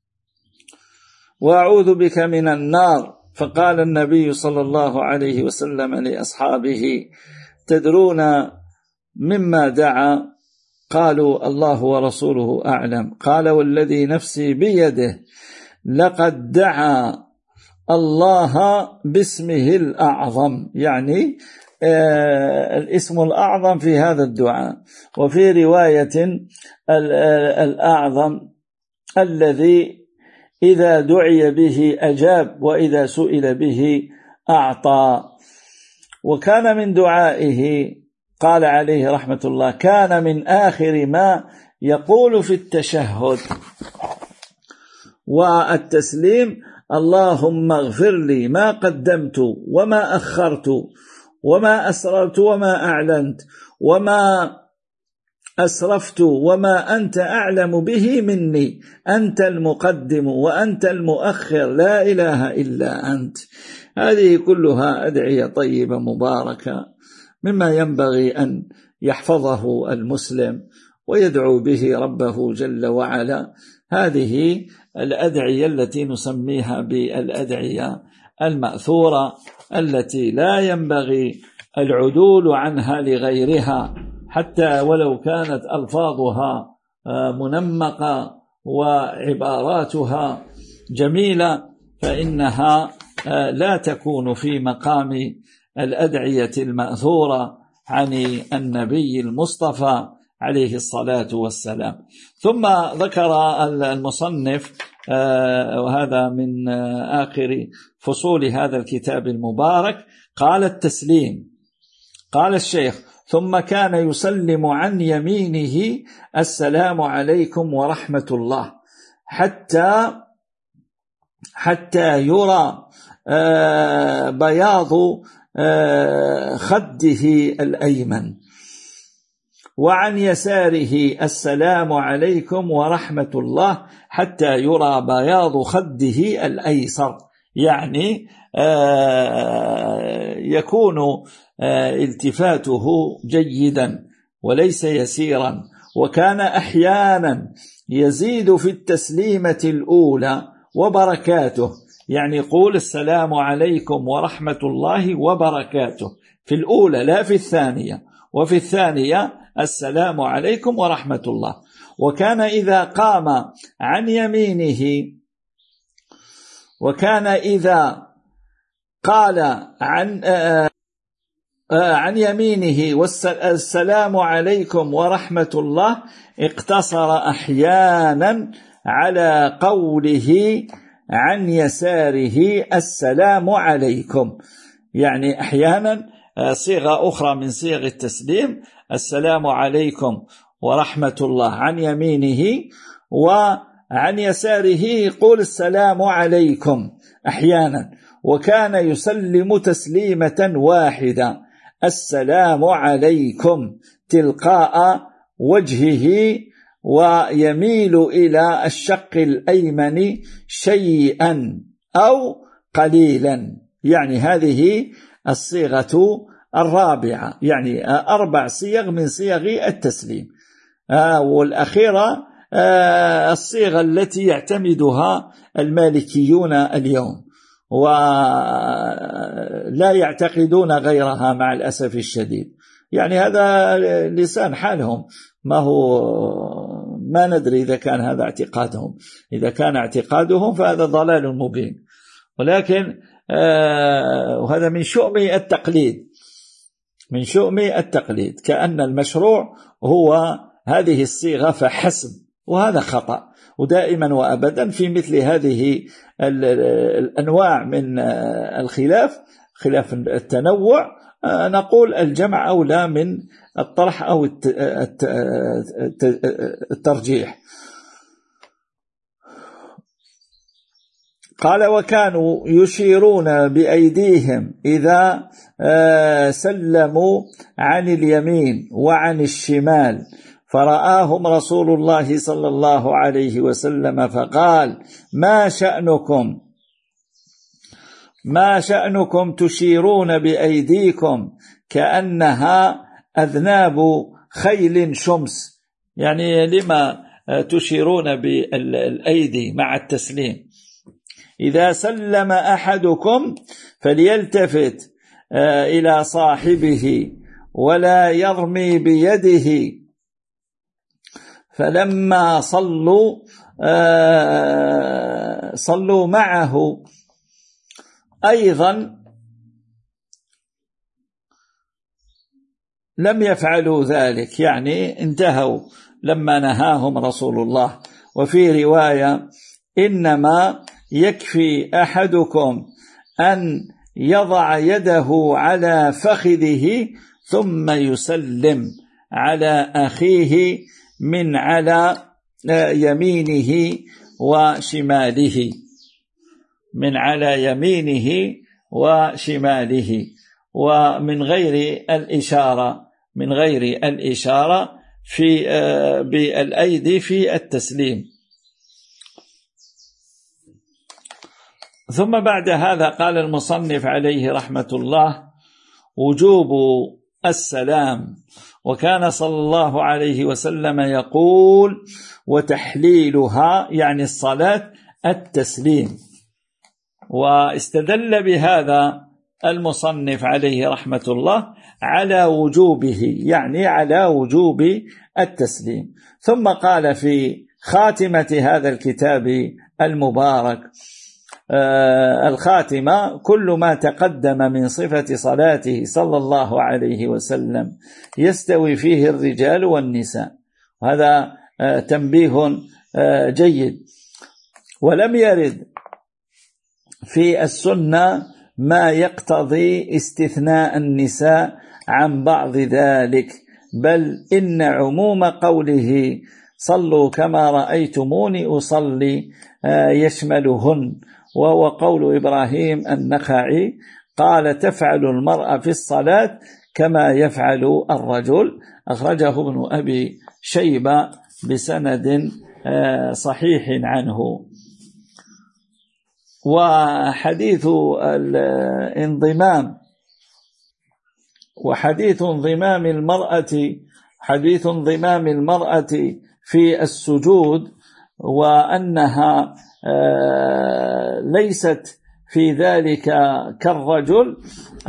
وأعوذ بك من النار. فقال النبي صلى الله عليه وسلم لأصحابه: تدرون مما دعا؟ قالوا: الله ورسوله أعلم. قال: والذي نفسي بيده لقد دعا الله باسمه الأعظم. يعني الاسم الأعظم في هذا الدعاء. وفي رواية الأعظم الذي إذا دعي به أجاب وإذا سئل به أعطى. وكان من دعائه قال عليه رحمة الله كان من آخر ما يقول في التشهد والتسليم اللهم اغفر لي ما قدمت وما أخرت وما أسررت وما أعلنت وما أسرفت وما أنت أعلم به مني، أنت المقدم وأنت المؤخر لا إله إلا أنت. هذه كلها أدعية طيبة مباركة مما ينبغي أن يحفظه المسلم ويدعو به ربه جل وعلا. هذه الأدعية التي نسميها بالأدعية المأثورة التي لا ينبغي العدول عنها لغيرها، حتى ولو كانت ألفاظها منمقة وعباراتها جميلة فإنها لا تكون في مقام الأدعية المأثورة عن النبي المصطفى عليه الصلاة والسلام. ثم ذكر المصنف وهذا من آخر فصول هذا الكتاب المبارك قال التسليم. قال الشيخ ثم كان يسلم عن يمينه السلام عليكم ورحمة الله حتى حتى يرى بياض خده الأيمن، وعن يساره السلام عليكم ورحمة الله حتى يرى بياض خده الأيسر، يعني يكون التفاته جيدا وليس يسيرا. وكان أحيانا يزيد في التسليمة الأولى وبركاته، يعني يقول السلام عليكم ورحمة الله وبركاته في الأولى لا في الثانية، وفي الثانية السلام عليكم ورحمة الله. وكان إذا قام عن يمينه وكان إذا قال عن عن يمينه والسلام عليكم ورحمة الله اقتصر أحيانا على قوله عن يساره السلام عليكم، يعني أحيانا صيغة أخرى من صيغ التسليم السلام عليكم ورحمة الله عن يمينه، وعن يساره يقول السلام عليكم أحيانا. وكان يسلم تسليمة واحدة السلام عليكم تلقاء وجهه، ويميل إلى الشق الأيمن شيئا أو قليلا، يعني هذه الصيغة الرابعة، يعني أربع صيغ من صيغ التسليم. والأخيرة الصيغة التي يعتمدها المالكيون اليوم ولا يعتقدون غيرها مع الأسف الشديد، يعني هذا لسان حالهم، ما هو ما ندري إذا كان هذا اعتقادهم. إذا كان اعتقادهم فهذا ضلال مبين، ولكن آه وهذا من شؤم التقليد، من شؤم التقليد، كأن المشروع هو هذه الصيغة فحسب، وهذا خطأ. ودائما وأبدا في مثل هذه الأنواع من الخلاف، خلاف التنوع، نقول الجمع أولى من الطرح أو الترجيح. قال وكانوا يشيرون بأيديهم إذا سلموا عن اليمين وعن الشمال، فرآهم رسول الله صلى الله عليه وسلم فقال ما شأنكم ما شأنكم تشيرون بأيديكم كأنها أذناب خيل شمس، يعني لما تشيرون بالأيدي مع التسليم؟ إذا سلم أحدكم فليلتفت إلى صاحبه ولا يرمي بيده. فلما صلوا صلوا معه أيضا لم يفعلوا ذلك، يعني انتهوا لما نهاهم رسول الله. وفي رواية إنما يكفي أحدكم أن يضع يده على فخذه ثم يسلم على أخيه من على يمينه وشماله، من على يمينه وشماله، ومن غير الإشارة، من غير الإشارة في بالأيدي في التسليم. ثم بعد هذا قال المصنف عليه رحمة الله: وجوب السلام. وكان صلى الله عليه وسلم يقول: وتحليلها، يعني الصلاة، التسليم. واستدل بهذا المصنف عليه رحمة الله على وجوبه، يعني على وجوب التسليم. ثم قال في خاتمة هذا الكتاب المبارك: آه الخاتمة: كل ما تقدم من صفة صلاته صلى الله عليه وسلم يستوي فيه الرجال والنساء. هذا آه تنبيه آه جيد. ولم يرد في السنة ما يقتضي استثناء النساء عن بعض ذلك، بل إن عموم قوله صلوا كما رأيتموني أصلي يشملهن، وهو قول إبراهيم النخعي قال: تفعل المرأة في الصلاة كما يفعل الرجل. أخرجه ابن أبي شيبة بسند صحيح عنه. وحديث الانضمام وحديث انضمام المرأة حديث انضمام المرأة في السجود، وأنها ليست في ذلك كالرجل،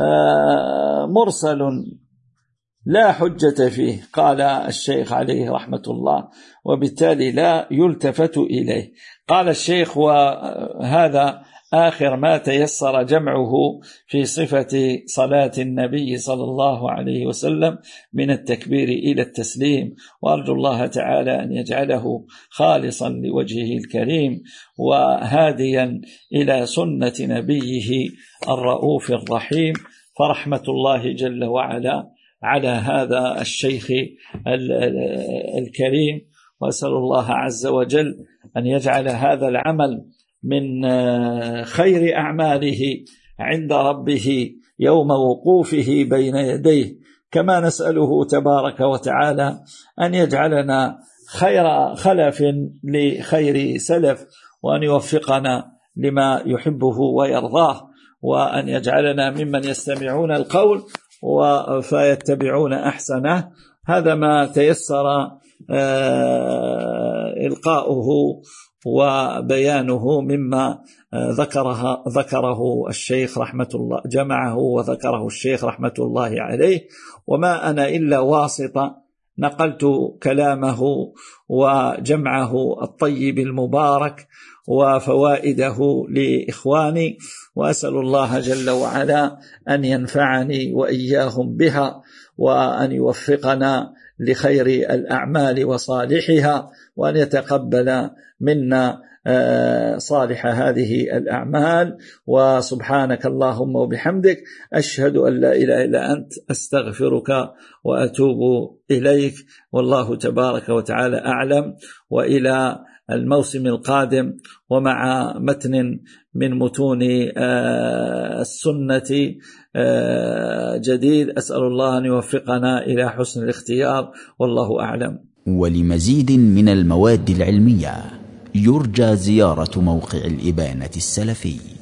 مرسل لا حجة فيه، قال الشيخ عليه رحمة الله، وبالتالي لا يلتفت إليه. قال الشيخ: وهذا آخر ما تيسر جمعه في صفة صلاة النبي صلى الله عليه وسلم من التكبير إلى التسليم، وأرجو الله تعالى أن يجعله خالصا لوجهه الكريم وهاديا إلى سنة نبيه الرؤوف الرحيم. فرحمة الله جل وعلا على هذا الشيخ الكريم، وأسأل الله عز وجل أن يجعل هذا العمل من خير أعماله عند ربه يوم وقوفه بين يديه، كما نسأله تبارك وتعالى أن يجعلنا خير خلف لخير سلف، وأن يوفقنا لما يحبه ويرضاه، وأن يجعلنا ممن يستمعون القول فيتبعون أحسنه. هذا ما تيسر إلقاؤه وبيانه مما ذكرها ذكره الشيخ رحمة الله جمعه وذكره الشيخ رحمة الله عليه. وما أنا إلا واسطة، نقلت كلامه وجمعه الطيب المبارك وفوائده لإخواني، وأسأل الله جل وعلا أن ينفعني وإياهم بها، وأن يوفقنا لخير الأعمال وصالحها، وأن يتقبل منا صالح هذه الأعمال. وسبحانك اللهم وبحمدك، أشهد أن لا إله إلا أنت، أستغفرك وأتوب إليك. والله تبارك وتعالى أعلم. وإلى الموسم القادم ومع متن من متون السنة جديد، أسأل الله أن يوفقنا إلى حسن الاختيار، والله أعلم. ولمزيد من المواد العلمية يرجى زيارة موقع الإبانة السلفي.